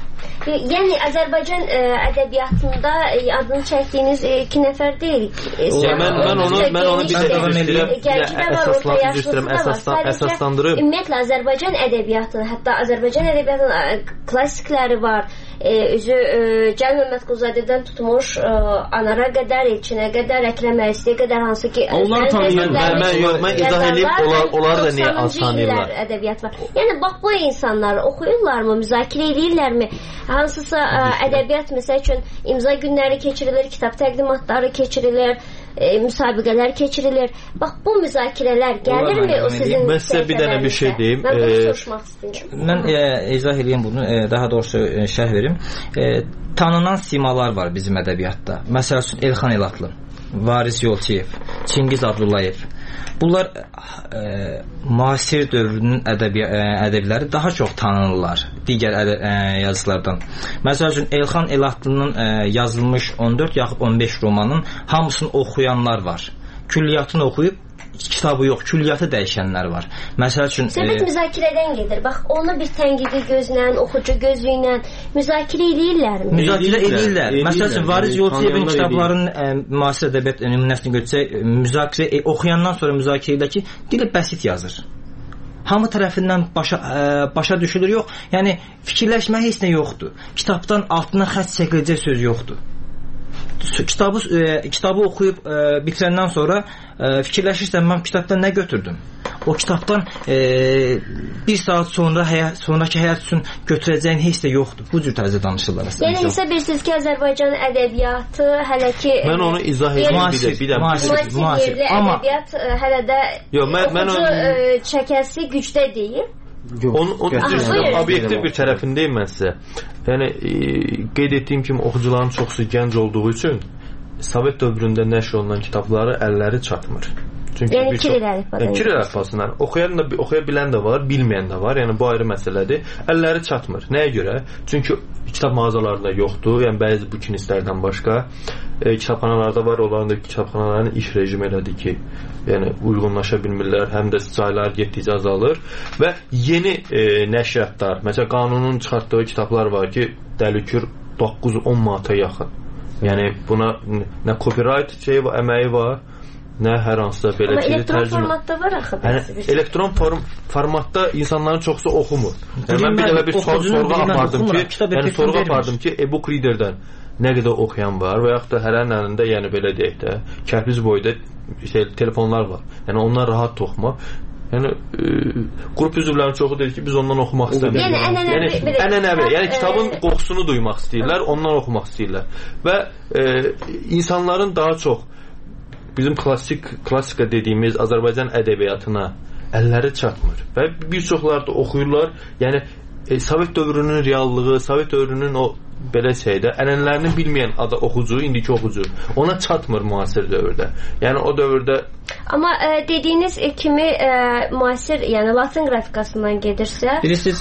Yəni Azərbaycan ədəbiyyatında adını çəkdiyiniz iki nəfər deyil. Mən onu əsaslandırıb. Ümumiyyətlə Azərbaycan ədəbiyyatı, hətta Azərbaycan ədəbiyyatının klassikləri var. Üzü Cəlil Məmmədquluzadədən tutmuş Anara qədər, Elçinə qədər, Əkrəm Əlisiyə qədər, hansı ki mən izah edib onlar da niyə az tanıyırlar? Ədəbiyyat var. Yəni bax bu insanlar oxuyurlarmı, müzakirə edirlərmi? Hansısa ədəbiyyat məsəl üçün imza günləri keçirilir, kitab təqdimatları keçirilir. müsabiqələr keçirilir. Bax, bu müzakirələr gəlirmi o sizin mən sizə bir dənə bir şey deyim. Mən bunu soruşmaq istəyirəm. Mən izah edeyim bunu, daha doğrusu şərh verim. Tanınan simalar var bizim ədəbiyyatda. Məsəl üçün Elxan Elatlı, Varis Yolçiyev, Çingiz Abdullayev. Bunlar müasir dövrünün ədəbiləri daha çox tanınırlar digər yazılardan. Məsəl üçün Elxan Elatlının yazılmış 14 yaxud 15 romanın hamısını oxuyanlar var. Külliyyatını oxuyub kitabı yox, külliyatı dəyişənlər var. Məsəl üçün söhbət müzakirədən gedir. Bax, onu bir tənqidi gözlə, oxucu gözü ilə müzakirə edirlərmi? Müzakirə edirlər. Məsəl üçün Varis Yolçiyevin kitablarının müasir ədəbiyyat nümunəsini götürsək, müzakirə oxuyandan sonra müzakirə edir ki, dili bəsit yazır. Hamı tərəfindən başa düşülür, yox. Yəni fikirləşmə heç nə yoxdur. Kitabdan altına xətt çəkiləcək söz yoxdur. Kitabı oxuyub bitirəndən sonra fikirləşirsən, mən kitabdan nə götürdüm? O kitabdan bir saat sonraki həyat üçün götürəcəyin heç də yoxdur. Bu cür tərzdə danışırlar. Yəni hesab edirsiniz ki, Azərbaycan ədəbiyyatı hələ ki mən onu izah edeyim bir də. Müasir ədəbiyyat hələ də oxucu çəkəsi gücdə deyil. Onun obyektiv bir tərəfindeyim mən sizə. Yəni qeyd etdiyim kimi oxucuların çoxsu gənc olduğu üçün Sovet dövründə nəşr olunan kitabları əlləri çatmır. Çünki yəni Kiril əlifbasından oxuya bilən də var, bilməyən də var. Yəni bu ayrı məsələdir. Əlləri çatmır. Nəyə görə? Çünki kitab mağazalarında yoxdur. Yəni bəzi bu kinistlərdən başqa kitabxanalarda var, onların da kitabxanaların iş rejimi elədir ki, yəni uyğunlaşa bilmirlər, həm də saylar getdikcə azalır və yeni nəşriyyatlar, məsələn qanunun çıxartdığı kitablar var ki, dəlikür 9-10 manata yaxın. Yəni buna nə copyright əməyi var, nə hər hansısa belə tərcümə. Amma elektron formatda var axı. Yəni elektron formatda insanların çoxsu oxumur. Yəni mən bir dəfə bir sorğu apardım ki, e-book readerdən nə qədər oxuyan var və yaxud da hərənin əlində, yəni belə deyək də, kərpic boyda telefonlar var. Yəni onlar rahat oxumaq. Yəni qrup üzvlərinin çoxu deyir ki, biz ondan oxumaq istəmirik. Ənənəvi, yəni kitabın qoxusunu duymaq istəyirlər, ondan oxumaq istəyirlər. Və insanların daha çox bizim klassika dediyimiz Azərbaycan ədəbiyyatına əlləri çatmır və bir çoxları da oxuyurlar. Yəni Sovet dövrünün reallığı, Sovet dövrünün o belə şeydə ənənələrini bilməyən oxucu, indiki oxucu ona çatmır müasir dövrdə. Yəni o dövrdə amma dediyiniz kimi müasir, yəni Latın qrafikasından gedirsə,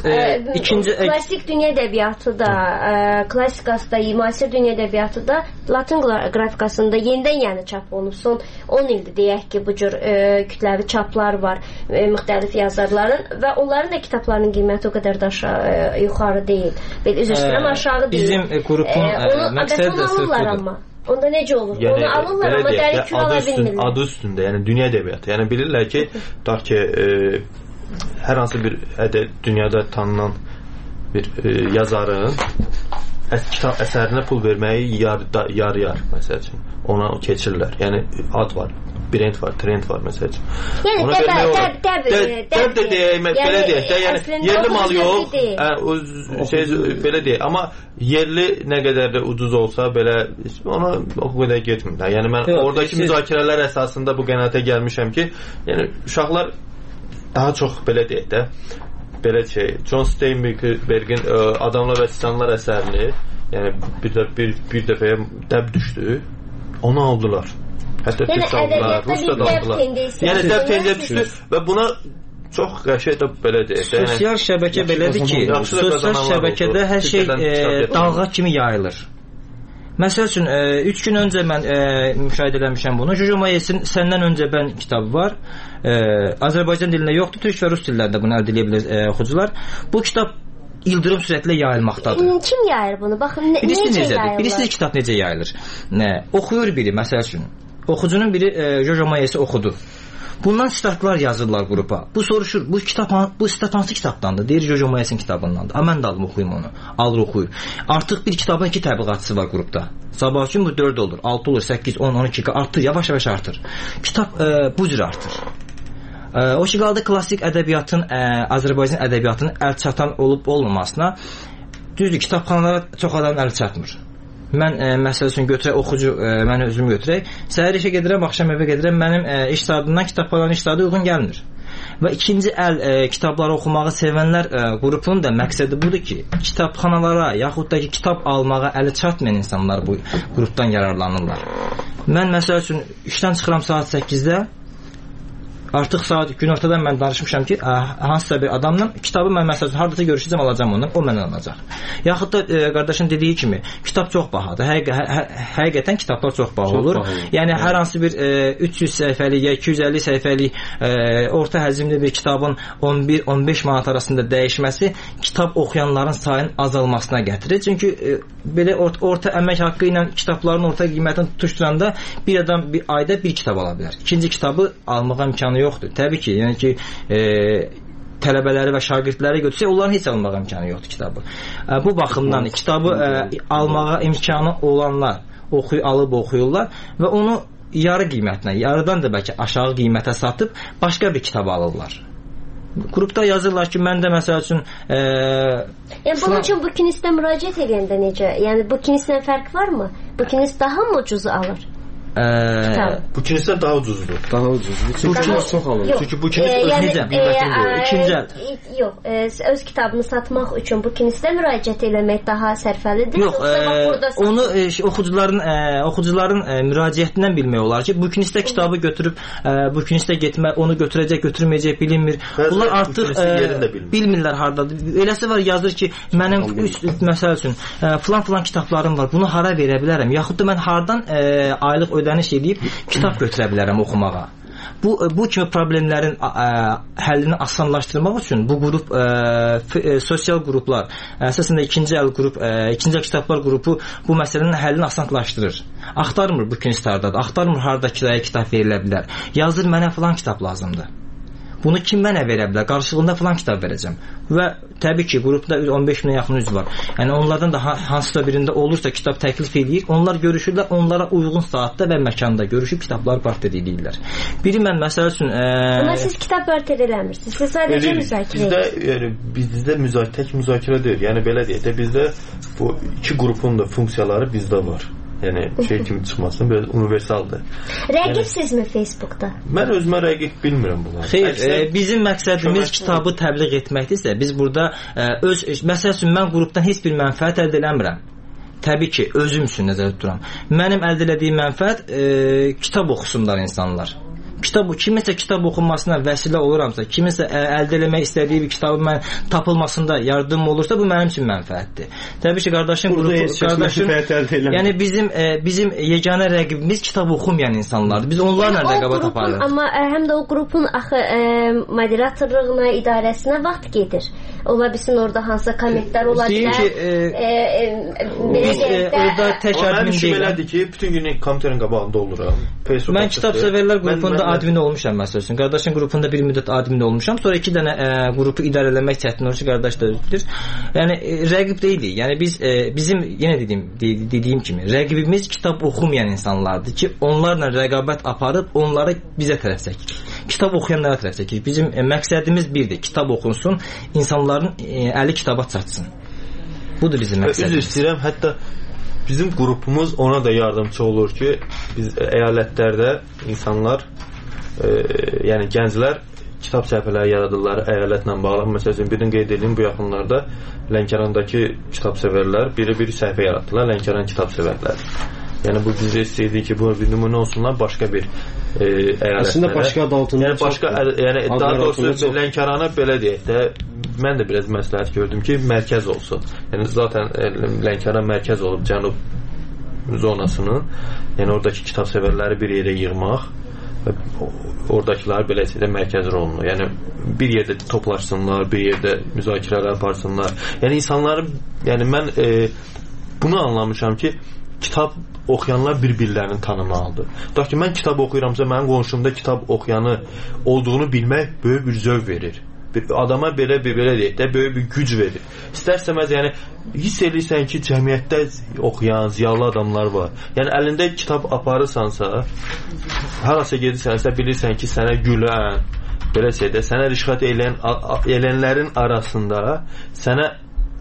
klassik dünya ədəbiyyatı da, klassikası da, müasir dünya ədəbiyyatı da Latın qrafikasında yenidən çap olunub. Son 10 ildir deyək ki, bu cür kütləvi çaplar var müxtəlif yazarların və onların da kitablarının qiyməti o qədər də yuxarı deyil. Üzr istəyirəm, aşağı deyil. Bizim qrupun məqsədi də sırf budur. Onda necə olur? Yəni, onu alırlar, amma dəlikür ala bilmirlər. Adı üstündə, yəni dünya ədəbiyyatı. Yəni bilirlər ki, tutaq ki, hər hansı bir dünyada tanınan bir yazarın kitab əsərinə pul verməyi yarıyar, məsəl üçün. Ona keçirlər. Yəni ad var, brend var, trend var, məsəl üçün. Yəni dəb də deyək, belə deyək də, yəni yerli mal yox, belə deyək, amma yerli nə qədər də ucuz olsa belə ona o qədər getmir. Yəni mən oradakı müzakirələr əsasında bu qənaətə gəlmişəm ki, yəni uşaqlar daha çox belə deyək də, belə John Steinbeck'in Adamlar və Titanlar əsərini, yəni bir dəfəyə dəb düşdü, onu aldılar. Hətta Türk aldılar, Rus da aldılar. Yəni dəb tendiyə düşdü və buna çox qəşəng də belə deyək. Sosial şəbəkə belədir ki, sosial şəbəkədə hər şey dalğa kimi yayılır. Məsəl üçün 3 gün öncə mən müşahidə eləmişəm bunu. Jojo Moyesin Səndən öncə mən kitabı var. Azərbaycan dilində yoxdur, türk və rus dillərində bunu əldə edə bilər oxucular. Bu kitab ildırım sürətlə yayılmaqdadır. Kim yayır bunu? Baxın, necə yayılır? Bilirsiniz kitab necə yayılır? Oxuyur biri, məsəl üçün. Oxucunun biri Jojo Moyesi oxudu. Bundan sitatlar yazırlar qrupa. Bu soruşur, bu sitat hansı kitabdandır? Deyir Jojo Moyesin kitabındandır. Mən də alım oxuyum onu. Alır oxuyur. Artıq bir kitabın 2 təbliğatçısı var qrupda. Sabah üçün bu 4 olur, 6 olur, 8, 10, 12 artır, yavaş-yavaş artır. Kitab bu cür artır. O ki qaldı klassik ədəbiyyatın, Azərbaycan ədəbiyyatının əl çatan olub olmamasına. Düzdür, kitabxanalara çox adam əl çatmır. Mən məsəl üçün götürək oxucu, mən özüm götürək. Səhər işə gedirəm, axşam evə gedirəm. Mənim iş saatından kitab falan iş saatı uyğun gəlmir. Və ikinci əl kitabları oxumağı sevənlər qrupunun da məqsədi budur ki, kitabxanalara yaxud da ki, kitab almağa əli çatmayan insanlar bu qrupdan yararlanırlar. Mən məsəl üçün işdən çıxıram saat 8-də. Artıq saat günortadan mən danışmışam ki, hansısa bir adamla kitabı mən məsələn hardasa görüşəcəm, alacağam ondan, o məndən alacaq. Yaxud da qardaşın dediyi kimi, kitab çox bahadır. Həqiqətən kitablar çox baha olur. Yəni hər hansı bir 300 səhifəlik ya 250 səhifəlik orta həcmli bir kitabın 11-15 manat arasında dəyişməsi kitab oxuyanların sayının azalmasına gətirir. Çünki belə orta əmək haqqı ilə kitabların orta qiymətini tutuşturanda bir adam bir ayda bir kitab ala bilər. İkinci kitabı almağa imkanı yoxdur. Təbii ki, yəni ki tələbələri və şagirdləri götürsək, onların heç almağa imkanı yoxdur kitabı. Bu baxımdan kitabı almağa imkanı olanlar alıb oxuyurlar və onu yarı qiymətinə, yarıdan da bəlkə aşağı qiymətə satıb başqa bir kitab alırlar. Qrupda yazırlar ki, mən də məsəl üçün bunun üçün bu kinisdə müraciət edəndə necə? Yəni bu kinisdən fərq varmı? Bu kinis daha mı ucuzu alır? Bu kinisdən daha ucuzdur. Daha ucuzdur. Bu kinis çox alır. Çünki bu kinis necə? İkinci əl. Yox, öz kitabını satmaq üçün bu kinisdə müraciət eləmək daha sərfəlidir. Yox, onu oxucuların müraciətindən bilmək olar ki, bu kinisdə kitabı götürüb bu kinisdə getmək, onu götürəcək, götürməyəcək bilinmir. Bunlar artıq bilmirlər hardadır. Eləsi var, yazır ki, mənim məsəl üçün filan kitablarım var. Bunu hara verə bilərəm? Yaxud da mən hardan aylıq ödəniş edib kitab götürə bilərəm oxumağa. Bu kimi problemlərin həllini asanlaşdırmaq üçün bu qrup sosial qruplar, əsasında ikinci əl kitablar qrupu bu məsələnin həllini asanlaşdırır. Axtarmır bu kinis hardadır, axtarmır harda kirayə kitab verilə bilər. Yazır mənə falan kitab lazımdır. Bunu kim mənə verə bilər? Qarşılığında falan kitab verəcəm. Və təbii ki, qrupda 15 minə yaxın üzv var. Yəni onlardan da hansısa birində olursa kitab təklif edir, onlar görüşürlər, onlara uyğun saatda və məkanda görüşüb kitabları barter edirlər. Biri mən məsəl üçün Amma siz kitab barter eləmirsiniz. Siz sadəcə müzakirə edirsiniz. Bizdə tək müzakirə deyil. Yəni belə deyək də bizdə bu iki qrupun da funksiyaları bizdə var. Yəni kimi çıxmasın, belə universaldır. Rəqibsizmi Facebookda? Mən özümə rəqib bilmirəm bunları. Xeyr, bizim məqsədimiz kitabı təbliğ etməkdirsə, biz burada məsəl üçün mən qrupdan heç bir mənfəət əldə eləmirəm. Təbii ki, özüm üçün nəzərdə tuturam. Mənim əldə etdiyim mənfəət kitab oxusunlar insanlar. Kiminsə kitab oxunmasına vəsilə oluramsa, kiminsə əldə eləmək istədiyi bir kitabı mən tapılmasında yardım olursa, bu mənim üçün mənfəətdir. Təbii ki, qardaşım, yəni bizim yeganə rəqibimiz kitab oxumayan insanlardır. Biz onlarla rəqabət aparırıq. Amma həm də o qrupun axı moderatorluğuna, idarəsinə vaxt gedir. Ola bilsin orada hansısa kommentlər ola bilər. Orada tək admin deyil. Belədir ki, bütün gün kompüterin qabağında oluram. Mən kitab sevərlər qrupunda admin olmuşam məsəl üçün. Qardaşın qrupunda bir müddət admin olmuşam. Sonra 2 dənə qrupu idarə etmək çətin olur ki, qardaş da bilir. Yəni rəqib deyilik. Yəni bizim yenə dediyim kimi rəqibimiz kitab oxumayan insanlardır ki, onlarla rəqabət aparıb onları bizə tərəf çəkir. Kitab oxuyanlara tərəf çəkir. Bizim məqsədimiz birdir. Kitab oxunsun, insanların əli kitaba çatsın. Budur bizim məqsədimiz. Üzr istəyirəm, hətta bizim qrupumuz ona da yardımçı olur ki, biz əyalətlərdə insanlar yəni gənclər kitab səhifələri yaradırlar əyalətlə bağlı. Məsələn, birini qeyd edeyim, bu yaxınlarda Lənkərandakı kitab sevərlər bir səhifə yaratdılar, Lənkəran kitab sevərlər. Yəni bu bizə istəyirdik ki, bu bir nümunə olsunlar başqa bir əyalətlərə. Əslində başqa adı altında daha doğrusu Lənkərana belə deyək də, mən də biraz məsləhət gördüm ki, mərkəz olsun. Yəni zaten Lənkəran mərkəz olub cənub zonasının, yəni oradakı kitab sevərləri bir yerə yığmaq və oradakılar beləcə də mərkəz rolunu, yəni bir yerdə toplaşsınlar, bir yerdə müzakirələr aparsınlar. Yəni insanların, yəni mən bunu anlamışam ki, kitab oxuyanlar bir-birlərini tanımalıdır. Da ki, mən kitab oxuyuramsa, mənim qonşumda kitab oxuyanı olduğunu bilmək böyük bir zövq verir. Adama belə deyək də, böyük bir güc verir. İstərsəməz, yəni hiss edirsən ki, cəmiyyətdə oxuyan, ziyalı adamlar var. Yəni əlində kitab aparırsansa, harasa gedirsənsə, bilirsən ki, sənə gülən, belə şeydə, sənə rişxət eləyənlərin arasında sənə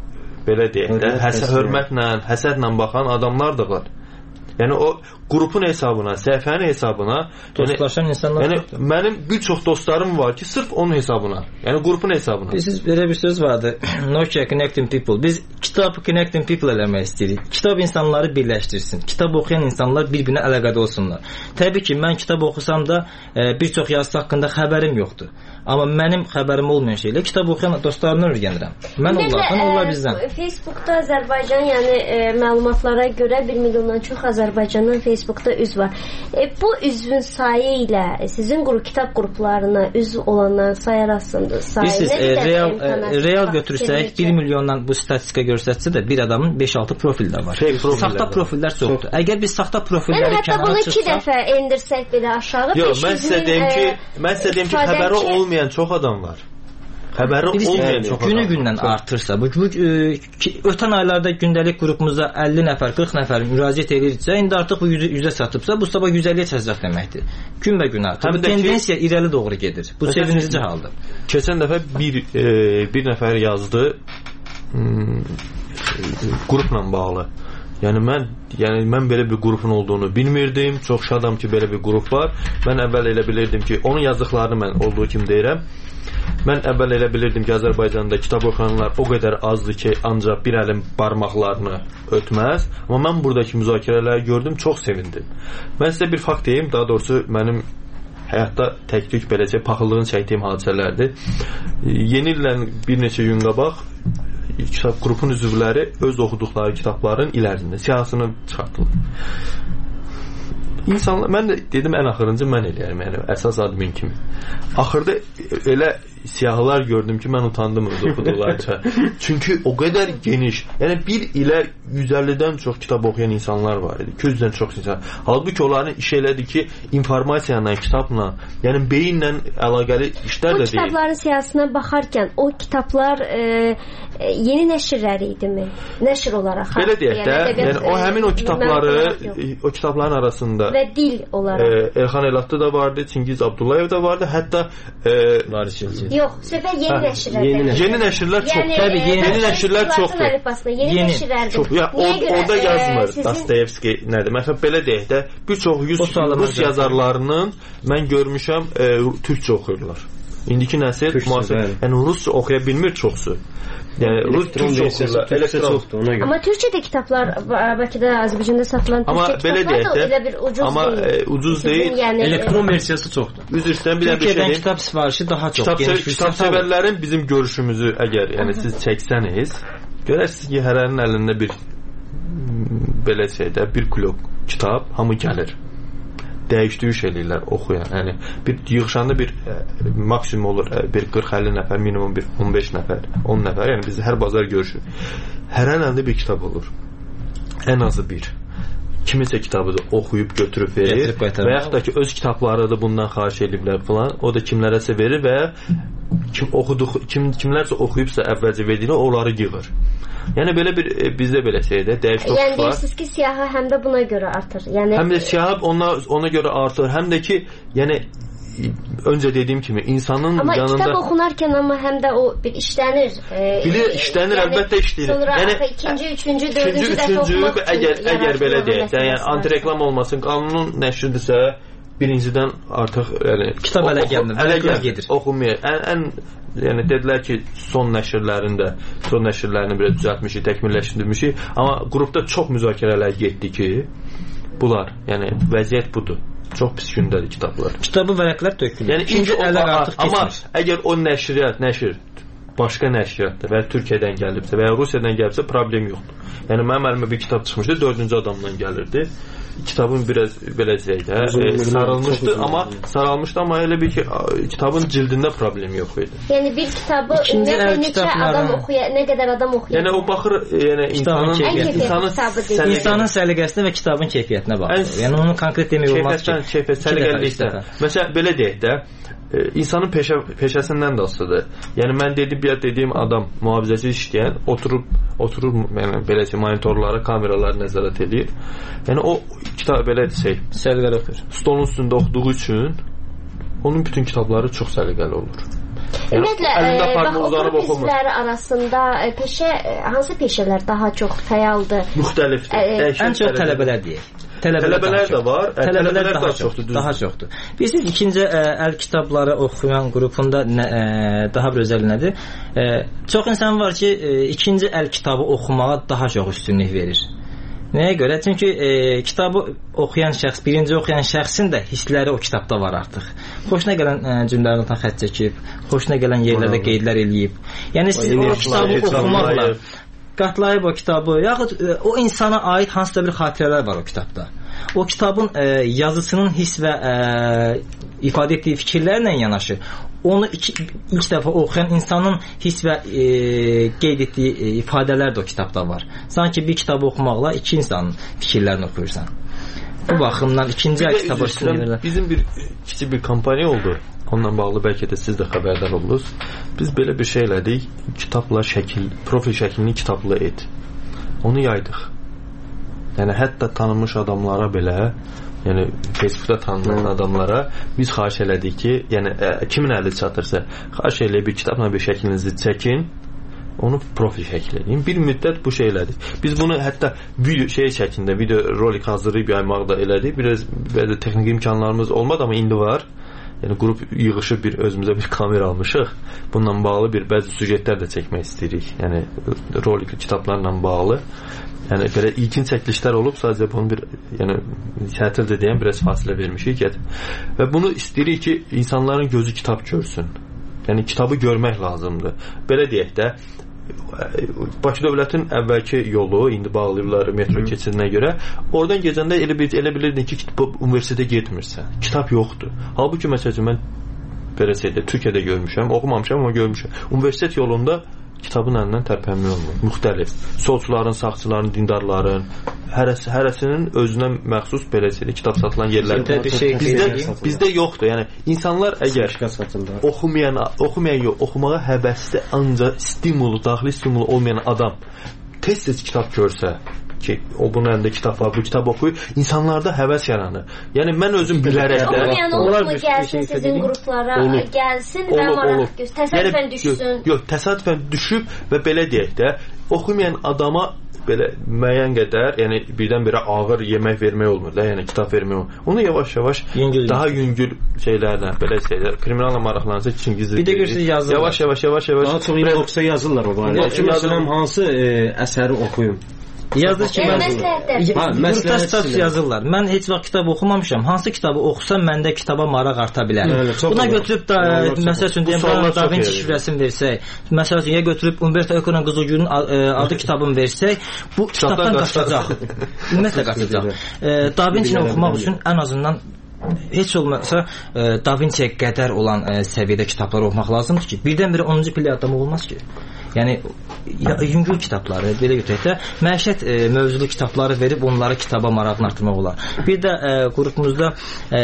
belə deyək də, hörmətlə, həsədlə baxan adamlar da var. Yəni o qrupun hesabına, səhifənin hesabına dostlaşan insanlar. Yəni mənim bir çox dostlarım var ki, sırf onun hesabına, yəni qrupun hesabına. Siz belə bir söz vardı. Nokia Connecting People. Biz kitab Connecting People eləmək istəyirik. Kitab insanları birləşdirsin. Kitab oxuyan insanlar bir-birinə əlaqədə olsunlar. Təbii ki, mən kitab oxusam da bir çox yazısı haqqında xəbərim yoxdur. Amma mənim xəbərim olmayan şeylə kitab oxuyan dostlarımdan öyrənirəm. Mən onlardan, onlar bizdən. Facebookda Azərbaycan, yəni məlumatlara görə 1 milyondan çox Azərbaycanın Facebookda üzv var. Bu üzvün sayı ilə sizin kitab qruplarına üzv olanların sayı arasında real götürsək 1 milyondan bu statistika göstərsə də bir adamın 5-6 profil də var. Saxta profillər çoxdur. Əgər biz saxta profilləri kənara çıxsaq, hətta bunu 2 dəfə endirsək belə aşağı, yox, mən sizə deyim ki, xəbəri olmayan çox adam var. Xəbəri olmayan çox adam. Günü-gündən artırsa, bu ötən aylarda gündəlik qrupumuza 50 nəfər, 40 nəfər müraciət edirsə, indi artıq bu 100-ə çatıbsa, bu sabah 150-yə çatacaq deməkdir. Günbə-gün artır. Bu tendensiya irəli doğru gedir. Bu sevindirici haldır. Keçən dəfə bir nəfər yazdı qrupla bağlı. Yəni mən belə bir qrupun olduğunu bilmirdim. Çox şadam ki, belə bir qrup var. Mən əvvəl elə bilirdim ki, onun yazdıqlarını mən olduğu kimi deyirəm. Mən əvvəl elə bilirdim ki, Azərbaycanda kitab oxuyanlar o qədər azdır ki, ancaq bir əlin barmaqlarını ötməz. Amma mən buradakı müzakirələri gördüm, çox sevindim. Mən sizə bir fakt deyim, daha doğrusu mənim həyatda tək-tük beləcə paxıllığını çəkdiyim hadisələrdir. Yeni illə bir neçə gün qabaq kitab qrupun üzvləri öz oxuduqları kitabların ilərisində siyahısını çıxartdılar. İnsanlar, mən də dedim ən axırıncı mən eləyərəm, yəni əsas admin kimi. Axırda elə siyahılar gördüm ki, mən utandım öz oxuduqlarca. Çünki o qədər geniş, yəni bir ilə 150-dən çox kitab oxuyan insanlar var idi. 200-dən çox insan. Halbuki onların iş elədi ki, informasiyanla, kitabla, yəni beyinlə əlaqəli işlər də deyil. Bu kitabların siyahısına baxarkən o kitablar yeni nəşrləri idimi? Nəşr olaraq. Belə deyək də, yəni o həmin o kitabların arasında və dil olaraq. Elxan Elatlı da vardı, Çingiz Abdullayev da vardı, hətta yox, söhbət yeni nəşrlərdir. Yeni nəşrlər çox. Təbii, yeni nəşrlər çoxdur. Yeni nəşrlərdir. Orada yazmır Dostoyevski nədir? Məsələn, belə deyək də, bir çox Rus yazarlarının mən görmüşəm türkçə oxuyurlar. İndiki nəsil yəni rusca oxuya bilmir çoxsu. Yəni rus türkçə oxuyurlar. Çoxdur ona görə. Amma türkçədə kitablar Bakıda, Azərbaycanda satılan türkçə kitablar da elə bir ucuz deyil. Amma ucuz deyil. Elektron versiyası çoxdur. Üzr istəyirəm, bir də bir şey deyim. Kitab sifarişi daha çox geniş. Kitab sevərlərin bizim görüşümüzü əgər yəni siz çəksəniz, görərsiniz ki, hərənin əlində bir belə şeydə bir kilo kitab hamı gəlir. Dəyişdiriş eləyirlər oxuyan. Yəni bir yığışanda bir maksimum olur bir 40-50 nəfər, minimum bir 15 nəfər, 10 nəfər. Yəni biz hər bazar görüşürük. Hər əlində bir kitab olur. Ən azı bir. Kimisə kitabı da oxuyub götürüb verir və yaxud da ki öz kitabları da bundan xahiş ediblər falan. O da kimlərəsə verir və kimlərsə oxuyubsa əvvəlcə verdiyini onları yığır. Yəni belə bir bizdə belə şeydə dəyişiklik var. Yəni deyirsiniz ki, siyahı həm də buna görə artır. Yəni həm də siyahı ona görə artır, həm də ki, yəni öncə dediyim kimi insanın amma yanında kitab oxunarkən amma həm də o bir işlənir. İşlənir, əlbəttə işlənir. Sonra yəni ikinci, üçüncü, dördüncü dəfə oxumaq əgər belə deyək də, yəni antireklam olmasın, qanunun nəşridirsə birincidən artıq yəni kitab ələ gəlmir. Oxunmaya. Ən yəni dedilər ki, son nəşrlərini biraz düzəltmişik, təkmilləşdirmişik, amma qrupda çox müzakirələr getdi ki, bunlar, yəni vəziyyət budur. Çox pis gündədir kitablar. Kitabı vərəqlər tökülür. Yəni ikinci amma əgər o nəşr başqa nəşriyyatdır və Türkiyədən gəlibsə və ya Rusiyadan gəlibsə problem yoxdur. Yəni mənim əlimə bir kitab çıxmışdı, 4-cü adamdan gəlirdi. Kitabın biraz belə sarılmışdı, amma elə bir ki kitabın cildində problem yox idi. Yəni bir kitabı neçə adam oxuya, nə qədər adam oxuyur? Yəni o baxır, yəni insanın səliqəsinə və kitabın keyfiyyətinə baxır. Yəni onu konkret demək olmaz ki, keyfiyyət səliqəlikdə. Məsələn belə deyək də, insanın peşəsindən də asılıdır. Yəni mən dediyim adam mühafizəçi işləyən oturur yəni belə monitorlara, kameralara nəzarət edir. Yəni o kitab belə səliqəli oxuyur. Stolun üstündə oxuduğu üçün onun bütün kitabları çox səliqəli olur. Ümumiyyətlə, bax, oxurum üzvləri arasında hansı peşələr daha çox fəaldır? Müxtəlifdir. Ən çox tələbələr deyək. Tələbələr də var, tələbələr daha çoxdur. Bilirsiniz, ikinci əl kitabları oxuyan qrupunda daha bir özəl nədir? Çox insan var ki, ikinci əl kitabı oxumağa daha çox üstünlük verir. Nəyə görə? Çünki kitabı oxuyan şəxs, birinci oxuyan şəxsin də hissləri o kitabda var artıq. Xoşuna gələn cümlələrdən xətt çəkib, xoşuna gələn yerlərdə qeydlər eləyib. Yəni siz o kitabı oxumaqla qatlayıb o kitabı, yaxud o insana aid hansısa bir xatirələr var o kitabda. O kitabın yazısının hiss və ifadə etdiyi fikirlərlə yanaşı, onu ilk dəfə oxuyan insanın hiss və qeyd etdiyi ifadələr də o kitabda var. Sanki bir kitabı oxumaqla iki insanın fikirlərini oxuyursan. Bu baxımdan ikinci əl kitabı oxuyurlar. Bizim bir kiçik bir kampaniya oldu. Onunla bağlı bəlkə də siz də xəbərdar oldunuz. Biz belə bir şey elədik. Kitabla profil şəklini kitabla et. Onu yaydıq. Yəni hətta tanınmış adamlara belə, yəni Facebookda tanınan adamlara biz xahiş elədik ki, yəni kimin əli çatırsa, xahiş eləyib bir kitabla bir şəklinizi çəkin, onu profil şəkli edin. Bir müddət bu şey elədik. Biz bunu hətta video rolik hazırlayıb yaymaq da elədik. Biraz belə texniki imkanlarımız olmadı, amma indi var. Yəni qrup yığışıb özümüzə bir kamera almışıq. Bununla bağlı bəzi süjetlər də çəkmək istəyirik. Yəni rolik kitablarla bağlı. Yəni belə ilkin çəkilişlər olub, sadəcə bunu tətildə deyən biraz fasilə vermişik. Və bunu istəyirik ki, insanların gözü kitab görsün. Yəni kitabı görmək lazımdır. Belə deyək də, Bakı dövlətin əvvəlki yolu indi bağlayırlar metro keçidinə görə. Oradan gecəndə elə bilirdin ki, universitetə getmirsən. Kitab yoxdur. Halbuki məsələn mən belə şeydə Türkiyədə görmüşəm, oxumamışam amma görmüşəm. Universitet yolunda kitabın əlindən tərpənmək olmur. Müxtəlif. Solçuların, sağçıların, dindarların hərəsinin özünə məxsus belə şeydir, kitab satılan yerlər. Bizdə yoxdur. Yəni insanlar əgər oxumayan yox, oxumağa həvəsli ancaq daxili stimulu olmayan adam tez-tez kitab görsə ki, o bunun əlində kitab var, bu kitab oxuyur, insanlarda həvəs yaranır. Yəni mən özüm bilərək də oxumayan gəlsin sizin qruplara, gəlsin və maraq göz, təsadüfən düşsün. Yox, təsadüfən düşüb və belə deyək də, oxumayan adama belə müəyyən qədər, yəni birdən-birə ağır yemək vermək olmur da, yəni kitab vermək olmur. Onu yavaş-yavaş daha yüngül şeylərlə, belə şeylər, kriminalla maraqlanırsa Çingiz bir də görürsünüz yazırlar. Yavaş-yavaş daha çox inboxda yazırlar o barədə. Məsələn, hansı əsəri oxuyum? Yazır ki, məsləhət yazırlar. Mən heç vaxt kitab oxumamışam. Hansı kitabı oxusam məndə kitaba maraq arta bilər. Buna götürüb da məsəl üçün deyim, Da Vinci şifrəsini versək, məsəl üçün ya götürüb Umberto Eco'nun Qızılgülün adı kitabını versək, bu kitabdan qaçacaq. Ümumiyyətlə qaçacaq. Da Vinci'ni oxumaq üçün ən azından heç olmasa Da Vinci'yə qədər olan səviyyədə kitablar oxumaq lazımdır ki, birdən-birə 10-cu pillə adam olmaz ki. Yəni yüngül kitabları, belə götürək də, məişət mövzulu kitabları verib onları kitaba marağını artırmaq olar. Bir də qrupumuzda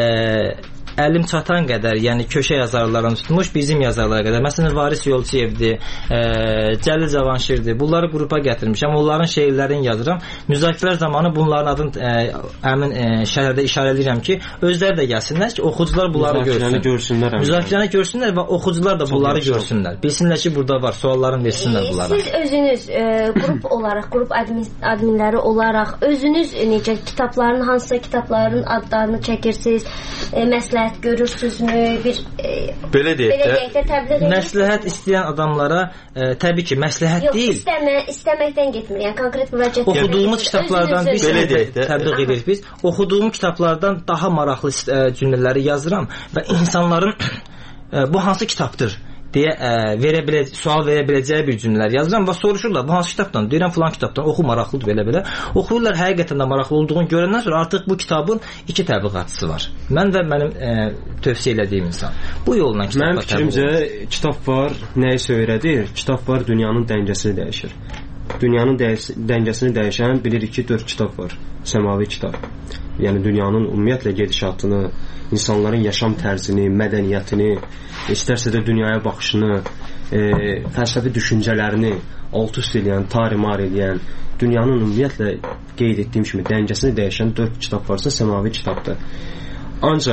əlim çatan qədər, yəni köşə yazarlarını tutmuş bizim yazarlara qədər. Məsələn, Varis Yolçiyevdir, Cəlil Cavanşirdir. Bunları qrupa gətirmişəm. Onların şeirlərini yazıram. Müzakirələr zamanı bunların adını həmin şərhlərdə işarə edirəm ki, özləri də gəlsinlər ki, oxucular bunları görsünlər. Müzakirəni görsünlər və oxucular da bunları görsünlər. Bilsinlər ki, burada var, suallarını versinlər bunlara. Siz özünüz qrup olaraq, qrup adminləri olaraq özünüz necə kitabların, hansısa kitabların adlarını çəkirsiniz, məsləhət görürsünüzmü? Belə deyək də, məsləhət istəyən adamlara təbii ki, məsləhət deyil. Yox, istəməkdən getmir. Yəni konkret müraciət oxuduğumuz kitablardan biz təbliğ edirik biz. Oxuduğum kitablardan daha maraqlı cümlələri yazıram və insanların bu hansı kitabdır deyə sual verə biləcəyi bir cümlələr yazıram və soruşurlar, bu hansı kitabdan? Deyirəm, filan kitabdan, oxu, maraqlıdır, belə-belə. Oxuyurlar, həqiqətən də maraqlı olduğunu görəndən sonra artıq bu kitabın iki təbliğatçısı var. Mən və mənim tövsiyə elədiyim insan. Bu yolla kitablar təbliğ olunur. Mənim fikrimcə, kitab var, nəyisə öyrədir, kitab var, dünyanın dəngəsini dəyişir. Dünyanın dəngəsini dəyişən bilirik ki, 4 kitab var, səmavi kitab. Yəni, dünyanın ümumiyyətlə gedişatını, insanların yaşam tərzini, mədəniyyətini, istərsə də dünyaya baxışını, fəlsəfi düşüncələrini alt-üst edən, tarimar edən, dünyanın ümumiyyətlə qeyd etdiyim kimi dəngəsini dəyişən 4 kitab varsa, səmavi kitabdır. Ancaq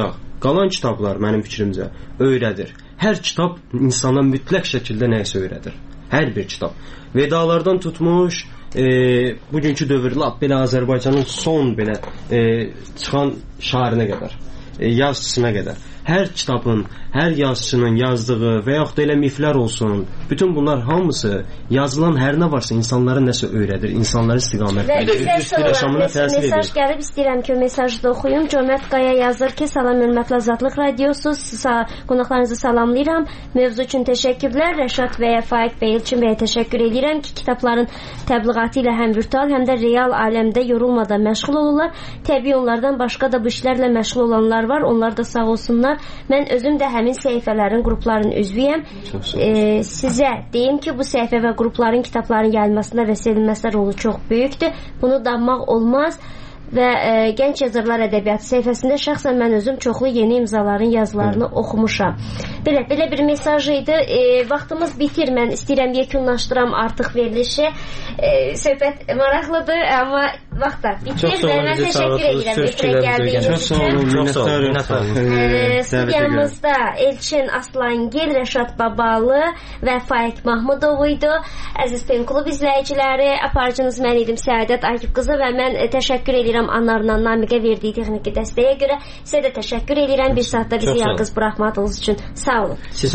Qalan kitablar mənim fikrimcə öyrədir. Hər kitab insana mütləq şəkildə nəyisə öyrədir. Hər bir kitab. Vedalardan tutmuş bugünkü dövrdə belə Azərbaycanın son belə çıxan şairinə qədər, yazıçısına qədər. Hər kitabın, hər yazıçının yazdığı və yaxud da elə miflər olsun, bütün bunlar hamısı yazılan hər nə varsa insanlara nəsə öyrədir, insanları istiqamətləndirir, yaşamına təsir edir. Mesaj gəlib, istəyirəm ki, o mesajı da oxuyum. Cömət Qaya yazır ki, salam hörmətli Azadlıq Radiosu, qonaqlarınızı salamlayıram. Mövzu üçün təşəkkürlər. Rəşad bəyə, Faiq bəy, Elçin bəyə təşəkkür edirəm ki, kitabların təbliğatı ilə həm virtual, həm də real aləmdə yorulmadan məşğul olurlar. Təbii onlardan başqa da bu işlərlə məşğul olanlar var. Onlar da sağ olsunlar. Mən özüm də həmin səhifələrin, qrupların üzvüyəm. Sizə deyim ki, bu səhifə və qrupların, kitabların gəlməsində və sevilməsi rolu çox böyükdür. Bunu danmaq olmaz. Və Gənc Yazarlar Ədəbiyyatı səhifəsində şəxsən mən özüm çoxlu yeni imzaların yazılarını oxumuşam. Belə bir mesaj idi. Vaxtımız bitir. Mən istəyirəm yekunlaşdıram artıq verilişi. Söhbət maraqlıdır, amma vaxt da bitir. Mən təşəkkür edirəm efirə gəldiyiniz üçün. Çox sağ olun. Studiyamızda Elçin Aslangil, Rəşad Babalı və Faiq Mahmudov idi. Əziz Penklub izləyiciləri, aparıcınız mən idim Səadət Akif qızı və mən təşəkkür edirəm Anlarla Namiqə verdiyi texniki dəstəyə görə. Sizə də təşəkkür edirəm bir saatda bizi yalqız buraxmadığınız üçün. Sağ olun. Siz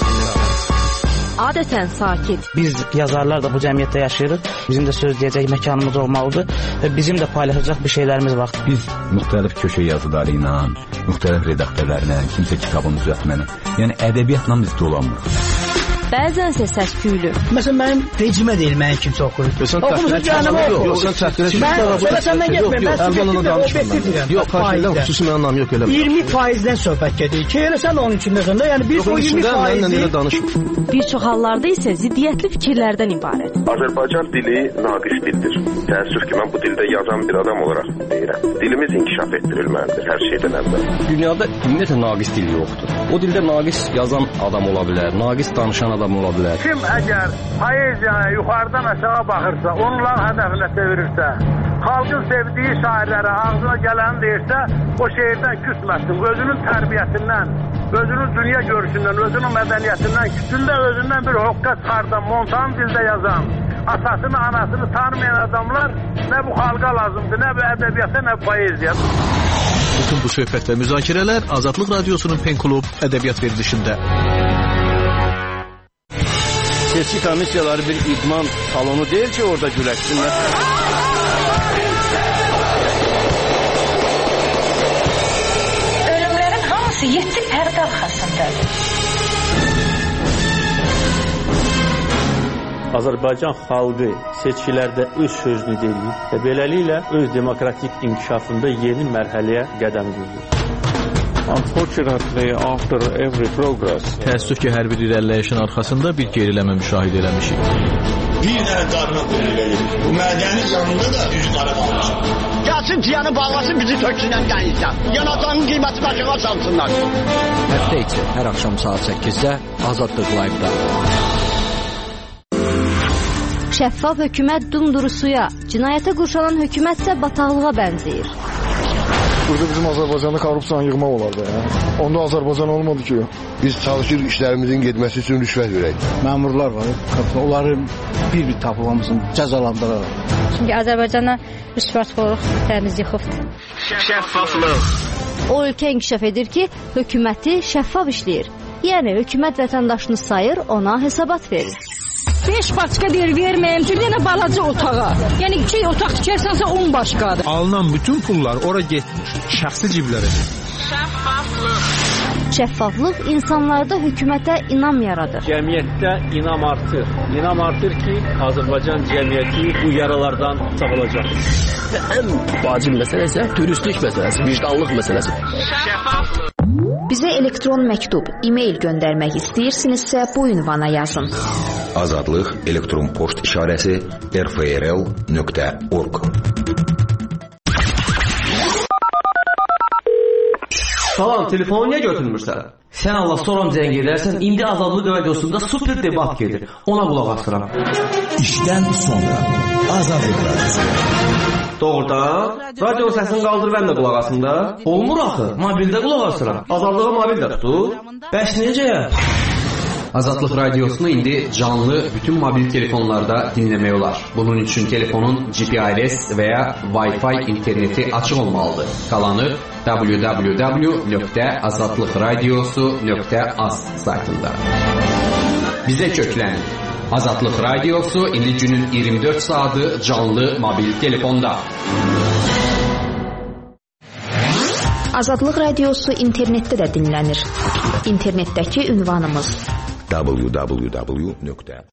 Adətən sakit. Biz yazarlar da bu cəmiyyətdə yaşayırıq. Bizim də söz deyəcək məkanımız olmalıdır və bizim də paylaşacaq bir şeylərimiz var. Biz müxtəlif köşə yazıları ilə, müxtəlif redaktörlərlə, kimsə kitabın düzəltməni, yəni ədəbiyyatla biz dolanmırıq. Bəzənsə səs-küylü. Məsələn, mənim vecimə deyil, mənim kimsə oxuyur. Oxumuşun canımı yox. Yox, sən çəkdirə mən səndən getməyəm. Mən əvvələn danışmıram. Yox, xahiş xüsusi mənim anlam yox, eləmə. 20%-dən söhbət gedir ki, elə sən onun içindəsən də, yəni biz o 20%-i bir çox hallarda isə ziddiyyətli fikirlərdən ibarət. Azərbaycan dili naqis dildir. Təəssüf ki, mən bu dildə yazan bir adam olaraq deyirəm. Dilimiz inkişaf etdirilməlidir hər şeydən əvvəl. Dünyada ümumiyyətlə naqis dil yoxdur. O dildə naqis yazan adam ola bilər, naqis danışan adam ola bilər. Kim əgər poeziyaya yuxarıdan aşağı baxırsa, onların hədəfinə çevirirsə, xalqın sevdiyi şairlərə ağzına gələni deyirsə, o şeirdən küsməsin. Özünün tərbiyəsindən, özünün dünya görüşündən, özünün mədəniyyətindən, küçündə özündən bir hoqqa çıxardan, montan dildə yazan, atasını, anasını tanımayan adamlar nə bu xalqa lazımdır, nə bu ədəbiyyata, nə bu poeziya. Bütün bu söhbət və müzakirələr Azadlıq Radiosunun Penklub ədəbiyyat verilişində. Seçki komissiyaları bir idman salonu deyil ki, orada güləşsinlər. Ölümlərin hamısı 7 pərdə arxasındadır. Azərbaycan xalqı seçkilərdə öz sözünü deyir və beləliklə öz demokratik inkişafında yeni mərhələyə qədəm qoyur. Unfortunately, after every progress, təəssüf ki, hər bir irəliləyişin arxasında bir geriləmə müşahidə eləmişik. Bir dənə qarına qulluq bu mədəni canında da üzü qara qalmışıq. Gəlsin ciyanı bağlasın, bizi töksünən qənizdən. Yanacağının qiyməti başına çalsınlar. Həftə içi hər axşam saat 8-də Azadlıq Live-da. Şəffaf hökumət dumdurusuya, cinayətə qurşanan hökumət isə bataqlığa bənzəyir. Burada bizim Azərbaycanı korrupsiyanı yığmaq olardı. Onda Azərbaycan olmadı ki. Biz çalışırıq işlərimizin getməsi üçün rüşvət verək. Məmurlar var, onları bir tapılmasın, cəzalandıraraq. Çünki Azərbaycana rüşvətxorluq təmiz yıxıbdır. Şəffaflıq. O ölkə inkişaf edir ki, hökuməti şəffaf işləyir. Yəni hökumət vətəndaşını sayır, ona hesabat verir. 5 başqa deyir verməyim, bir dənə balaca otağa. Yəni 2 otaq tikərsənsə 10 başqadır. Alınan bütün pullar ora getmir, şəxsi ciblərə. Şəffaflıq. Şəffaflıq insanlarda hökumətə inam yaradır. Cəmiyyətdə inam artır. İnam artır ki, Azərbaycan cəmiyyəti bu yaralardan sağalacaq. Və ən vacib məsələ isə dürüstlük məsələsi, vicdanlıq məsələsi. Şəffaflıq. Bizə elektron məktub, e-mail göndərmək istəyirsinizsə bu ünvana yazın. Azadlıq elektron poçt işarəsi rfrl.org. Salam, telefonu niyə götürmürsən? Sən Allah soram zəng edərsən, indi Azadlıq Radiosunda super debat gedir. Ona qulaq asıram. İşdən sonra Azadlıq Radiosu. Doğrudan, radio səsini qaldır mən də qulaq asım da. Olmur axı, mobildə qulaq asıram. Azadlığa mobil də tutur. Bəs necə? Azadlıq radiosunu indi canlı bütün mobil telefonlarda dinlemək olar. Bunun üçün telefonun GPRS veya Wi-Fi interneti açıq olmalıdır. Qalanı www.azadlıqradiosu.az saytında. Bizə köklənin. Azadlıq radiosu indi günün 24 saatı canlı mobil telefonda. Azadlıq radiosu internetdə də dinlənir. İnternetdəki ünvanımız www.